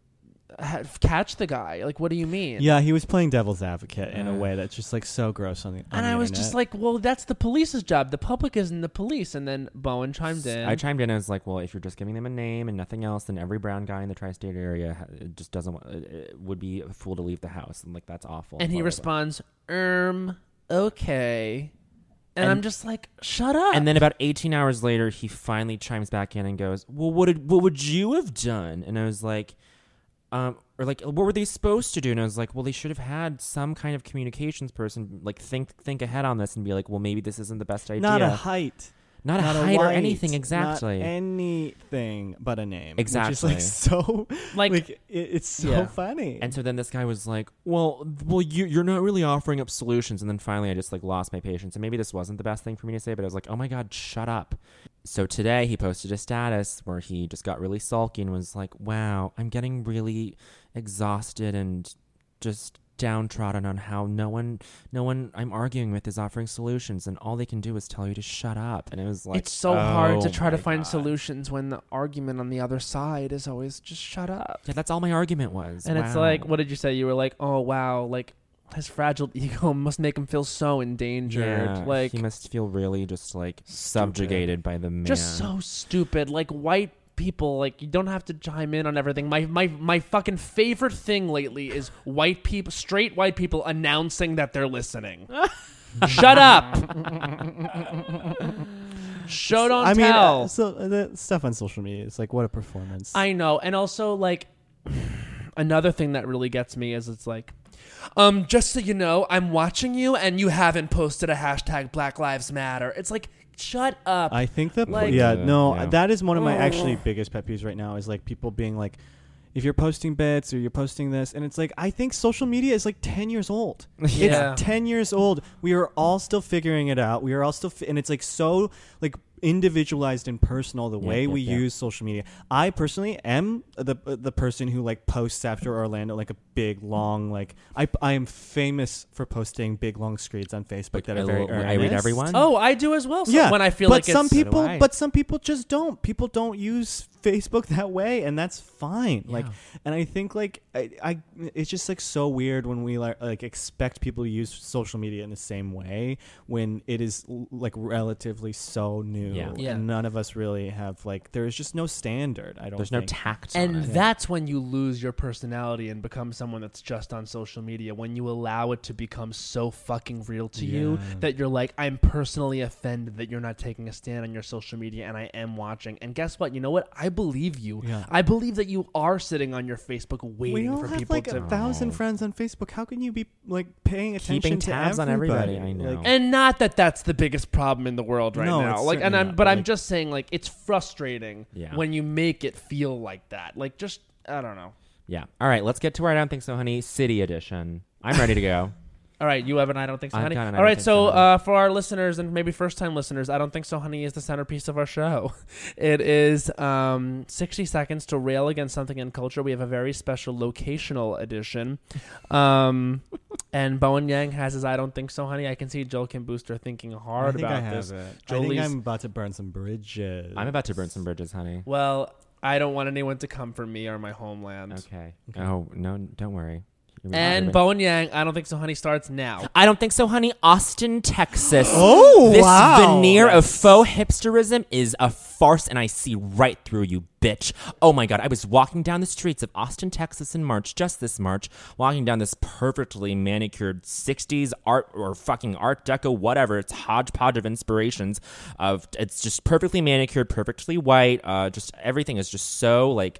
ha- catch the guy. Like, what do you mean? Yeah, he was playing devil's advocate in a Uh. way that's just like so gross on the. On And the I was internet. just like, well, that's the police's job. The public isn't the police. And then Bowen chimed in. I chimed in and was like, well, if you're just giving them a name and nothing else, then every brown guy in the tri-state area ha- it just doesn't want, it, it would be a fool to leave the house. And like, that's awful. and he blah, blah, blah. responds, um, okay. And, And- I'm just like, shut up. And then about eighteen hours later, he finally chimes back in and goes, well, what did, what would you have done? And I was like, um, or like, what were they supposed to do? And I was like, well, they should have had some kind of communications person, like think, think ahead on this and be like, well, maybe this isn't the best idea. not a height. Not a not height or white, anything, exactly. Not anything but a name. Exactly. Which is like so. Like- Like, it, it's so Yeah. funny. And so then this guy was like, well, well, you, you're not really offering up solutions. And then finally I just like lost my patience. And maybe this wasn't the best thing for me to say, but I was like, oh my God, shut up. So today he posted a status where he just got really sulky and was like, wow, I'm getting really exhausted and just downtrodden on how no one no one I'm arguing with is offering solutions and all they can do is tell you to shut up. And it was like, it's so hard to oh try to my find God. solutions when the argument on the other side is always just shut up. Yeah, that's all my argument was. And it's Wow. like, what did you say? You were like, oh, wow, like his fragile ego must make him feel so endangered. Yeah, like, he must feel really just like subjugated by the man. just so stupid. Like, white people, like, you don't have to chime in on everything. My, my, my fucking favorite thing lately is white people, straight white people announcing that they're listening. Shut up. Show don't I mean, tell. uh, so uh, the stuff on social media is like what a performance. I know. And also, like, another thing that really gets me is it's like, um, just so you know, I'm watching you and you haven't posted a hashtag Black Lives Matter. It's like, shut up. I think that Like- yeah, Yeah, no, yeah. that is one of my Oh. actually biggest pet peeves right now is like people being like, if you're posting bits or you're posting this, and it's like I think social media is like ten years old. Yeah. It's ten years old. We are all still figuring it out. We are all still, fi- and it's like so like individualized and personal the Yeah, way yeah, we yeah. use social media. I personally am the the person who like posts after Orlando like a big long like I I am famous for posting big long screeds on Facebook Like, that I are very will- I read earnest. everyone. Oh, I do as well. So Yeah, when I feel but like some it's, So do people, I. but some people just don't. People don't use Facebook that way, and that's fine. Like, Yeah. and I think like I, I, it's just like so weird when we like, like expect people to use social media in the same way when it is l- like relatively so new. Yeah. Yeah. And none of us really have like there is just no standard. I don't. There's no think. tact on and it. that's when you lose your personality and become someone that's just on social media. When you allow it to become so fucking real to you Yeah. that you're like, I'm personally offended that you're not taking a stand on your social media, and I am watching. And guess what? You know what? I believe you. Yeah. I believe that you are sitting on your Facebook We waiting all for have people like to. a thousand Oh. friends on Facebook. How can you be like paying attention Keeping to tabs on everybody, I know. Like, And not that that's the biggest problem in the world right No, now. it's Like, and certainly I'm, not, but but, I'm like- just saying, like, it's frustrating Yeah. when you make it feel like that. Like, just I don't know. Yeah. All right, let's get to our I Don't Think So, Honey City edition. I'm ready to go. All right, you have an I don't think so, I've honey. got an I All don't right, think so so, honey. uh, for our listeners and maybe first time listeners, I don't think so, honey, is the centerpiece of our show. It is um, sixty seconds to rail against something in culture. We have a very special locational edition, um, and Bowen Yang has his I don't think so, honey. I can see Joel Kim Booster thinking I hard think about I have this. it. I think Jolie's- I'm about to burn some bridges. I'm about to burn some bridges, honey. Well, I don't want anyone to come for me or my homeland. Okay. Okay. Oh, no, don't worry. You're And right. Bowen Yang, I don't think so, honey, starts now. I don't think so, honey. Austin, Texas. Oh, this wow. veneer of Yes. faux hipsterism is a farce, and I see right through you, bitch. Oh my God, I was walking down the streets of Austin, Texas in March, just this March, walking down this perfectly manicured sixties art or fucking Art Deco, whatever. It's hodgepodge of inspirations. Of it's just perfectly manicured, perfectly white. Uh, just everything is just so like.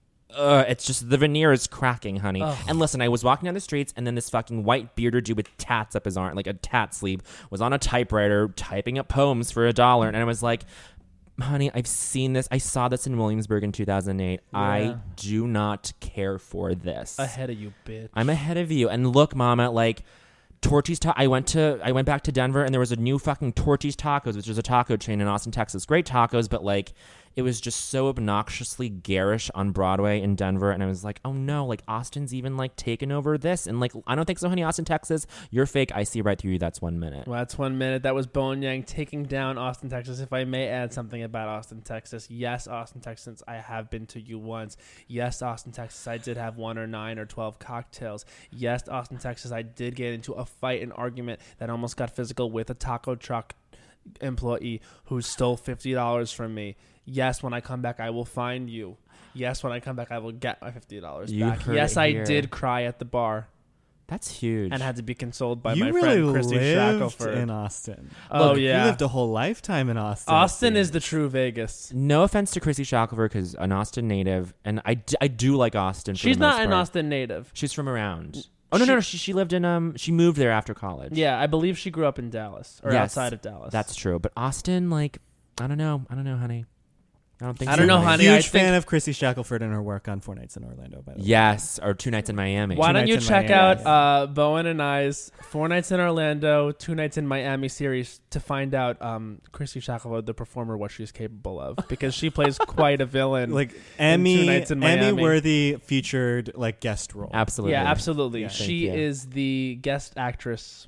Uh, it's just the veneer is cracking, honey. Ugh. And listen, I was walking down the streets, and then this fucking white bearded dude with tats up his arm, like a tat sleeve, was on a typewriter typing up poems for a dollar, and I was like, honey, I've seen this. I saw this in Williamsburg in two thousand eight. Yeah. I do not care for this. Ahead of you, bitch. I'm ahead of you. And look, mama, like Torchy's ta- I went to I went back to Denver, and there was a new fucking Torchy's Tacos, which is a taco chain in Austin, Texas. Great tacos, but like it was just so obnoxiously garish on Broadway in Denver, and I was like, oh no, like Austin's even like taken over this, and like I don't think so, honey. Austin, Texas, you're fake. I see right through you. That's one minute. Well, that's one minute. That was Bowen Yang taking down Austin, Texas. If I may add something about Austin, Texas. Yes, Austin, Texas, I have been to you once. Yes, Austin, Texas, I did have one or nine or twelve cocktails. Yes, Austin, Texas, I did get into a fight, an argument that almost got physical with a taco truck employee who stole fifty dollars from me. Yes, when I come back, I will find you. Yes, when I come back, I will get my fifty dollars You back. heard Yes, it I here. did cry at the bar That's huge. and had to be consoled by you my really friend Christy lived Shackelford. in Austin. Oh, Look, yeah. You lived a whole lifetime in Austin. Austin it is the seems. true Vegas. No offense to Chrissy Shackelford, because an Austin native, and I, d- I do like Austin. For She's the most not an part. Austin native. She's from around. Oh no, She- no, no. She, she lived in um. She moved there after college. Yeah, I believe she grew up in Dallas or Yes, outside of Dallas. That's true. But Austin, like, I don't know. I don't know, honey. I don't think. I so, don't know, honey. Huge I think- fan of Chrissy Shackelford and her work on Four Nights in Orlando. By the way. Yes, or two nights in Miami. Why Two don't you Nights in check Miami. out uh, Bowen and I's Four Nights in Orlando, Two Nights in Miami series to find out um, Christy Shackelford, the performer, what she's capable of, because she plays quite a villain. like Two Emmy, Nights in Miami. Emmy-worthy featured like guest role. Absolutely. yeah, absolutely. Yeah. She Thank you. is the guest actress.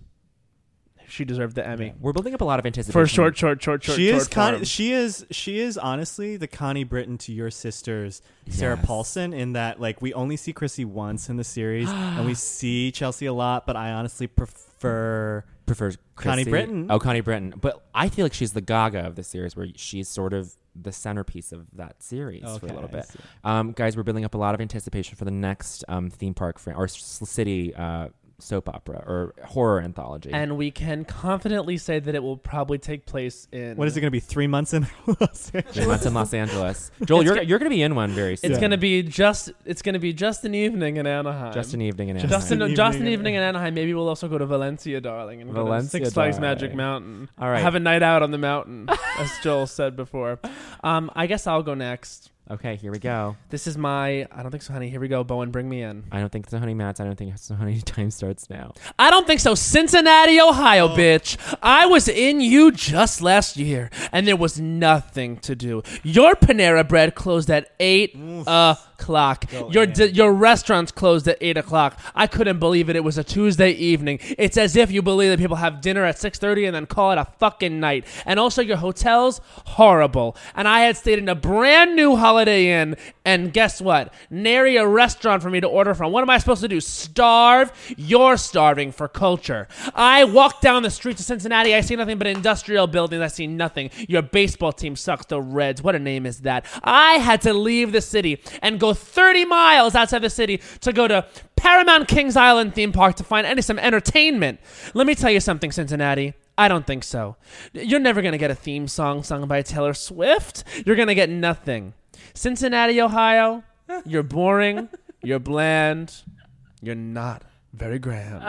She deserved the Emmy Yeah. We're building up a lot of anticipation for short, short, short, short. she short is Con- form. she is she is honestly the Connie Britton to your sister's Sarah Yes. Paulson, in that like we only see Chrissy once in the series and we see Chelsea a lot, but I honestly prefer prefers Connie Chrissy. Britton. Oh, Connie Britton. But I feel like she's the Gaga of the series, where she's sort of the centerpiece of that series for a Okay, little I bit. see. Um, guys, we're building up a lot of anticipation for the next um, theme park fran- or s- city uh, soap opera or horror anthology. And we can confidently say that it will probably take place in. What is it going to be? Three months in Los Three Angeles? months in Los Angeles. Joel, It's you're go- you're going to be in one very soon. It's Yeah. gonna be just. It's gonna be just an evening in Anaheim. Just an evening in Just Anaheim. Just an, an just an evening in evening in Anaheim. Maybe we'll also go to Valencia, darling, and go to Valencia, Six Flags darling. Magic Mountain. All right. Have a night out on the mountain, as Joel said before. Um, I guess I'll go next. Okay, here we go. This is my. I don't think so, honey. Here we go. Bowen, bring me in. I don't think so, honey, Mats. I don't think so, honey. Time starts now. I don't think so. Cincinnati, Ohio, bitch. I was in you just last year, and there was nothing to do. Your Panera Bread closed at eight o'clock. Go Your in. d- your restaurants closed at eight o'clock. I couldn't believe it. It was a Tuesday evening. It's as if you believe that people have dinner at six thirty and then call it a fucking night. And also, your hotels horrible. And I had stayed in a brand new Holiday Inn, and guess what? Nary a restaurant for me to order from. What am I supposed to do? Starve? You're starving for culture. I walk down the streets of Cincinnati. I see nothing but industrial buildings. I see nothing. Your baseball team sucks. The Reds. What a name is that? I had to leave the city and go thirty miles outside the city to go to Paramount Kings Island theme park to find any some entertainment. Let me tell you something, Cincinnati. I don't think so. You're never going to get a theme song sung by Taylor Swift. You're going to get nothing. Cincinnati, Ohio, you're boring, you're bland, you're not very grand.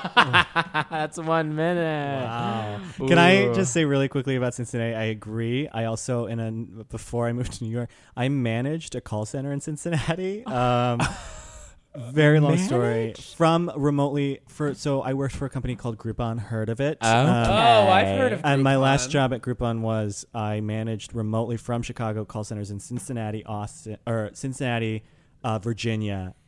That's one minute. Wow. Can I Ooh. just say really quickly about Cincinnati? I agree. I also, in a before I moved to New York, I managed a call center in Cincinnati. Um, very long story. Managed? From remotely for so I worked for a company called Groupon. Heard of it? Okay. Um, Oh, I've heard of and my Groupon. last job at Groupon was I managed remotely from Chicago call centers in Cincinnati, Austin, or Cincinnati, uh, Virginia,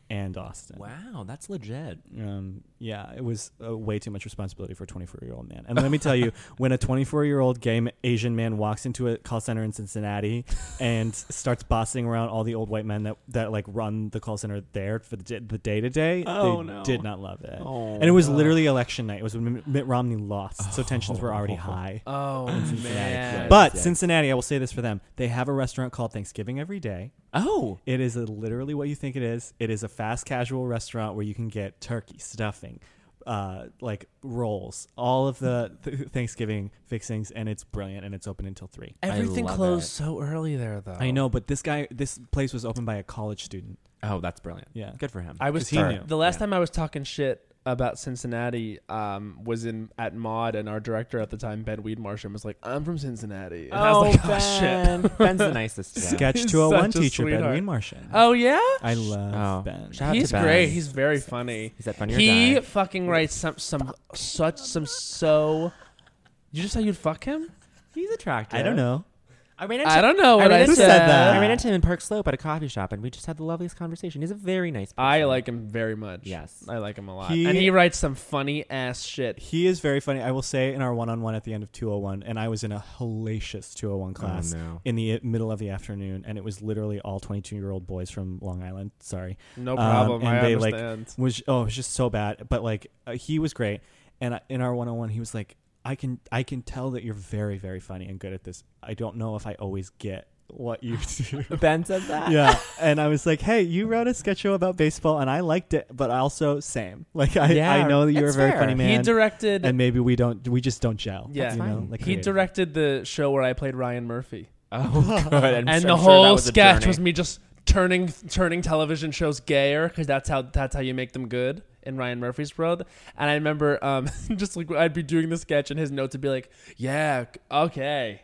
and Austin. Wow, that's legit. Um, yeah, it was uh, way too much responsibility for a twenty-four-year-old man. And let me tell you, when a twenty-four-year-old gay ma- Asian man walks into a call center in Cincinnati and starts bossing around all the old white men that, that like run the call center there for the, the day-to-day, Oh, they no. did not love it. Oh, and it was no. literally election night. It was when Mitt Romney lost, so tensions were already high. Oh Cincinnati. man. But yes. Cincinnati, I will say this for them. They have a restaurant called Thanksgiving Every Day. Oh, It is a, literally what you think it is. It is a fast casual restaurant where you can get turkey, stuffing, uh, like rolls, all of the th- Thanksgiving fixings, and it's brilliant, and it's open until three. Everything love closed it. so early there, though. I know, but this guy, this place was opened by a college student. oh, that's brilliant. Yeah. Good for him. I was 'Cause he ta- knew. the last Yeah. time I was talking shit about Cincinnati um, was in at Maud, and our director at the time, Ben Weedmarsham, was like, "I'm from Cincinnati." And I was like, "Oh shit." Ben's the nicest. Yeah. Sketch He's two oh one such a teacher, Ben sweeheart. Weinmartian. Oh yeah, I love Oh. Ben. Shout out he's to Ben. great. He's very funny. Is that funny or He die? fucking writes some some such some so. You just say you'd fuck him? He's attractive. I don't know. I ran into I don't know I what ran I, into- Who said that? I ran into him in Park Slope at a coffee shop, and we just had the loveliest conversation. He's a very nice person. I like him very much. Yes. I like him a lot, He- and he writes some funny ass shit. He is very funny. I will say in our one-on-one at the end of two oh one, and I was in a hellacious two oh one class Oh, no. in the middle of the afternoon, and it was literally all twenty-two-year-old boys from Long Island. Sorry. No Um, problem. and I they, like, understand. was oh it was just so bad, but like uh, he was great. And I, in our one-on-one, he was like, I can I can tell that you're very, very funny and good at this. I don't know if I always get what you do. Ben said that. Yeah. And I was like, hey, you wrote a sketch show about baseball and I liked it, but also same. Like I, Yeah, I know that you're a it's very fair. funny man. He directed. and maybe we don't we just don't gel. Yeah. You know, fine. like he creative. directed the show where I played Ryan Murphy, Oh, good. I'm and su- the I'm sure that whole was a sketch journey. was me just turning turning television shows gayer because that's how that's how you make them good in Ryan Murphy's world. And I remember um, just like I'd be doing the sketch and his notes would be like, "Yeah, okay."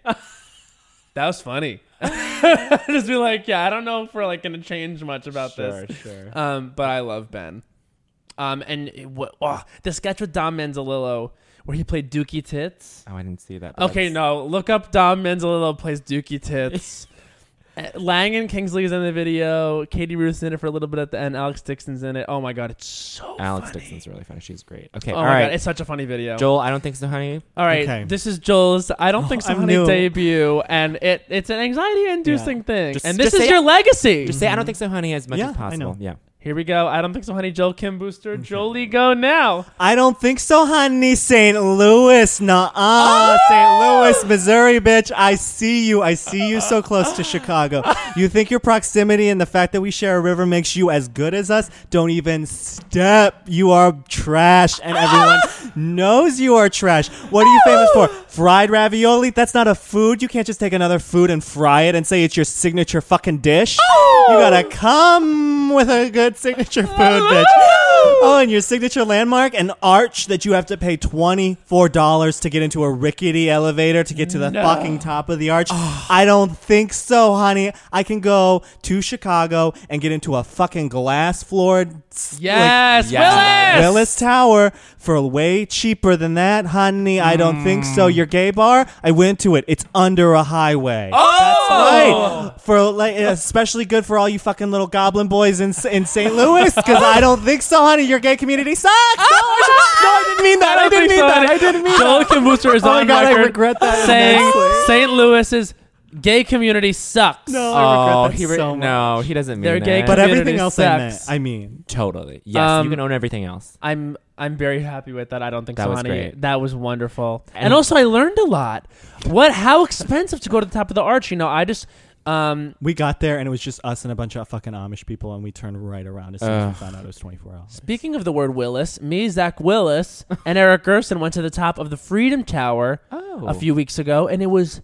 That was funny. Just be like, yeah, I don't know if we're like gonna change much about Sure, this. sure. Um, but I love Ben. Um, and it, what, oh, the sketch with Dom Manzolillo where he played Dookie Tits. Oh, I didn't see that. but Okay, that's- no, look up Dom Manzolillo plays Dookie Tits. Uh, Lang and Kingsley's in the video. Katie Ruth's in it for a little bit at the end. Alex Dixon's in it. Oh my god, it's so Alex funny. Dixon's really funny. She's great. Okay, Oh all my right. god, it's such a funny video. Joel, I don't think so, honey. All right, Okay. this is Joel's I Don't Oh, Think So I'm Honey new. debut, and it it's an anxiety-inducing Yeah. thing. Just- and this just is say- your legacy. Just say I don't think so, honey, as much Yeah, as I possible. know. Yeah. Here we go. I Don't Think So Honey, Joel Kim Booster. Jolie, go now. I don't think so, honey. Saint Louis, nah, Oh! Saint Louis, Missouri, bitch. I see you. I see you so close to Chicago. You think your proximity and the fact that we share a river makes you as good as us? Don't even step. You are trash, and everyone knows you are trash. What are you famous for? Fried ravioli? That's not a food. You can't just take another food and fry it and say it's your signature fucking dish. You gotta come with a good signature food, bitch. Oh, and your signature landmark, an arch that you have to pay twenty-four dollars to get into a rickety elevator to get to the No. fucking top of the arch. I don't think so, honey. I can go to Chicago and get into a fucking glass floored Yes, Yes. Willis. Willis Tower for way cheaper than that, honey. I don't think so. Your gay bar, I went to it. It's under a highway. Oh! That's right. For like, especially good for all you fucking little goblin boys in in Saint Louis, because I don't think so, honey. Your gay community sucks. No, I, no, I didn't mean that. I, don't didn't think mean so, that. honey. I didn't mean Joel that. Kim Booster is Oh my on God, I record regret that saying immensely. Saint Louis's gay community sucks. No, I regret Oh, that he re- so much. no, he doesn't mean They're that. gay But community everything else I meant. sucks. I mean, Totally. Yes, Um, you can own everything else. I'm I'm very happy with that. I don't think That so, was honey. great. That was wonderful. And, And- also, I learned a lot. What? How expensive to go to the top of the arch? You know, I just um. we got there and it was just us and a bunch of fucking Amish people, and we turned right around as soon as Ugh. we found out it was twenty-four hours. Speaking of the word Willis, me, Zach Willis, and Eric Gerson went to the top of the Freedom Tower Oh. a few weeks ago, and it was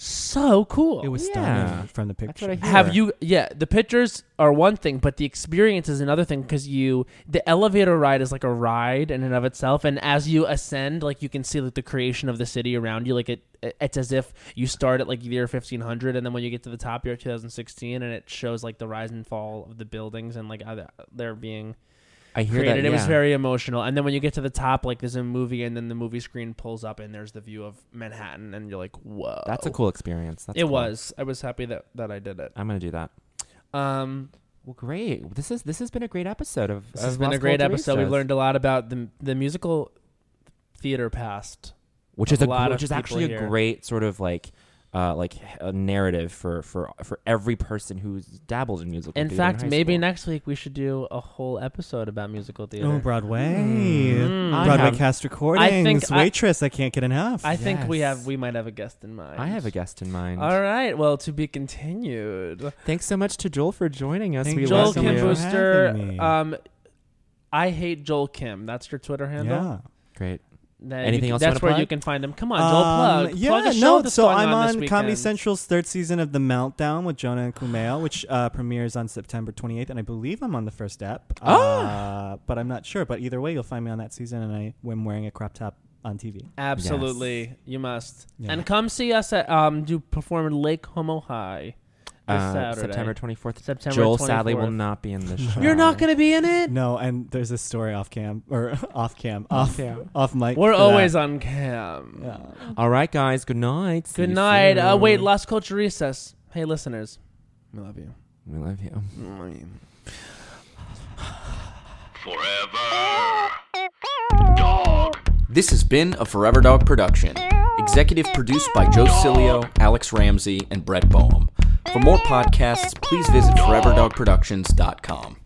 so cool. It was Yeah. stunning from the That's picture. what I hear. Have you? Yeah, the pictures are one thing, but the experience is another thing because you the elevator ride is like a ride in and of itself, and as you ascend, like you can see like the creation of the city around you. Like it, it's as if you start at like the year fifteen hundred, and then when you get to the top, you're at two thousand sixteen, and it shows like the rise and fall of the buildings and like how they're- they're being I hear created. that. It was yeah. very emotional, and then when you get to the top, like there's a movie, and then the movie screen pulls up, and there's the view of Manhattan, and you're like, whoa, That's a cool experience. That's it cool. was. I was happy that that I did it. I'm gonna do that. Um, Well, great. This is this has been a great episode of. This of has been Las a great episode. We've Culturistas. learned a lot about the the musical theater past. which is a a, lot gr- of which is people actually a here. great sort of like uh, like a narrative for, for for every person who's dabbled in musical In theater. fact, high maybe school. next week we should do a whole episode about musical theater. Oh, Broadway. Mm. I Broadway have- cast recordings. think I- Waitress, I, can't get enough. I think we Yes. have we might have a guest in mind. I have a guest in mind. All right. Well, to be continued. Thanks so much to Joel for joining us. Thank we you. Joel welcome Kim you. for Booster. having me. Um, I hate Joel Kim. That's your Twitter handle. yeah. Great. That Anything you, else you That's wanna where you plug? can find him. Come on, Joel. Um, Plug. yeah, plug a show no. that's So going I'm on, this on Comedy weekend. Central's third season of The Meltdown with Jonah and Kumail, which uh, premieres on September twenty-eighth, and I believe I'm on the first ep. Oh. Uh, but I'm not sure. But either way, you'll find me on that season, and I am wearing a crop top on T V. Absolutely, you must. Yeah. And come see us at um do perform at Lake Homo High this Uh, Saturday. September twenty-fourth. September Joel twenty-fourth. sadly will not be in this show. You're not going to be in it. No, and there's a story off cam or off cam, off cam. off mic. We're for always that. on cam. Yeah. All right, guys. Good night. See Good you night. Uh, soon. wait, Las Culturistas. Hey, listeners, we love you. We love you. Forever Dog. This has been a Forever Dog production. Executive produced by Joe Cilio, Alex Ramsey, and Brett Boehm. For more podcasts, please visit forever dog productions dot com.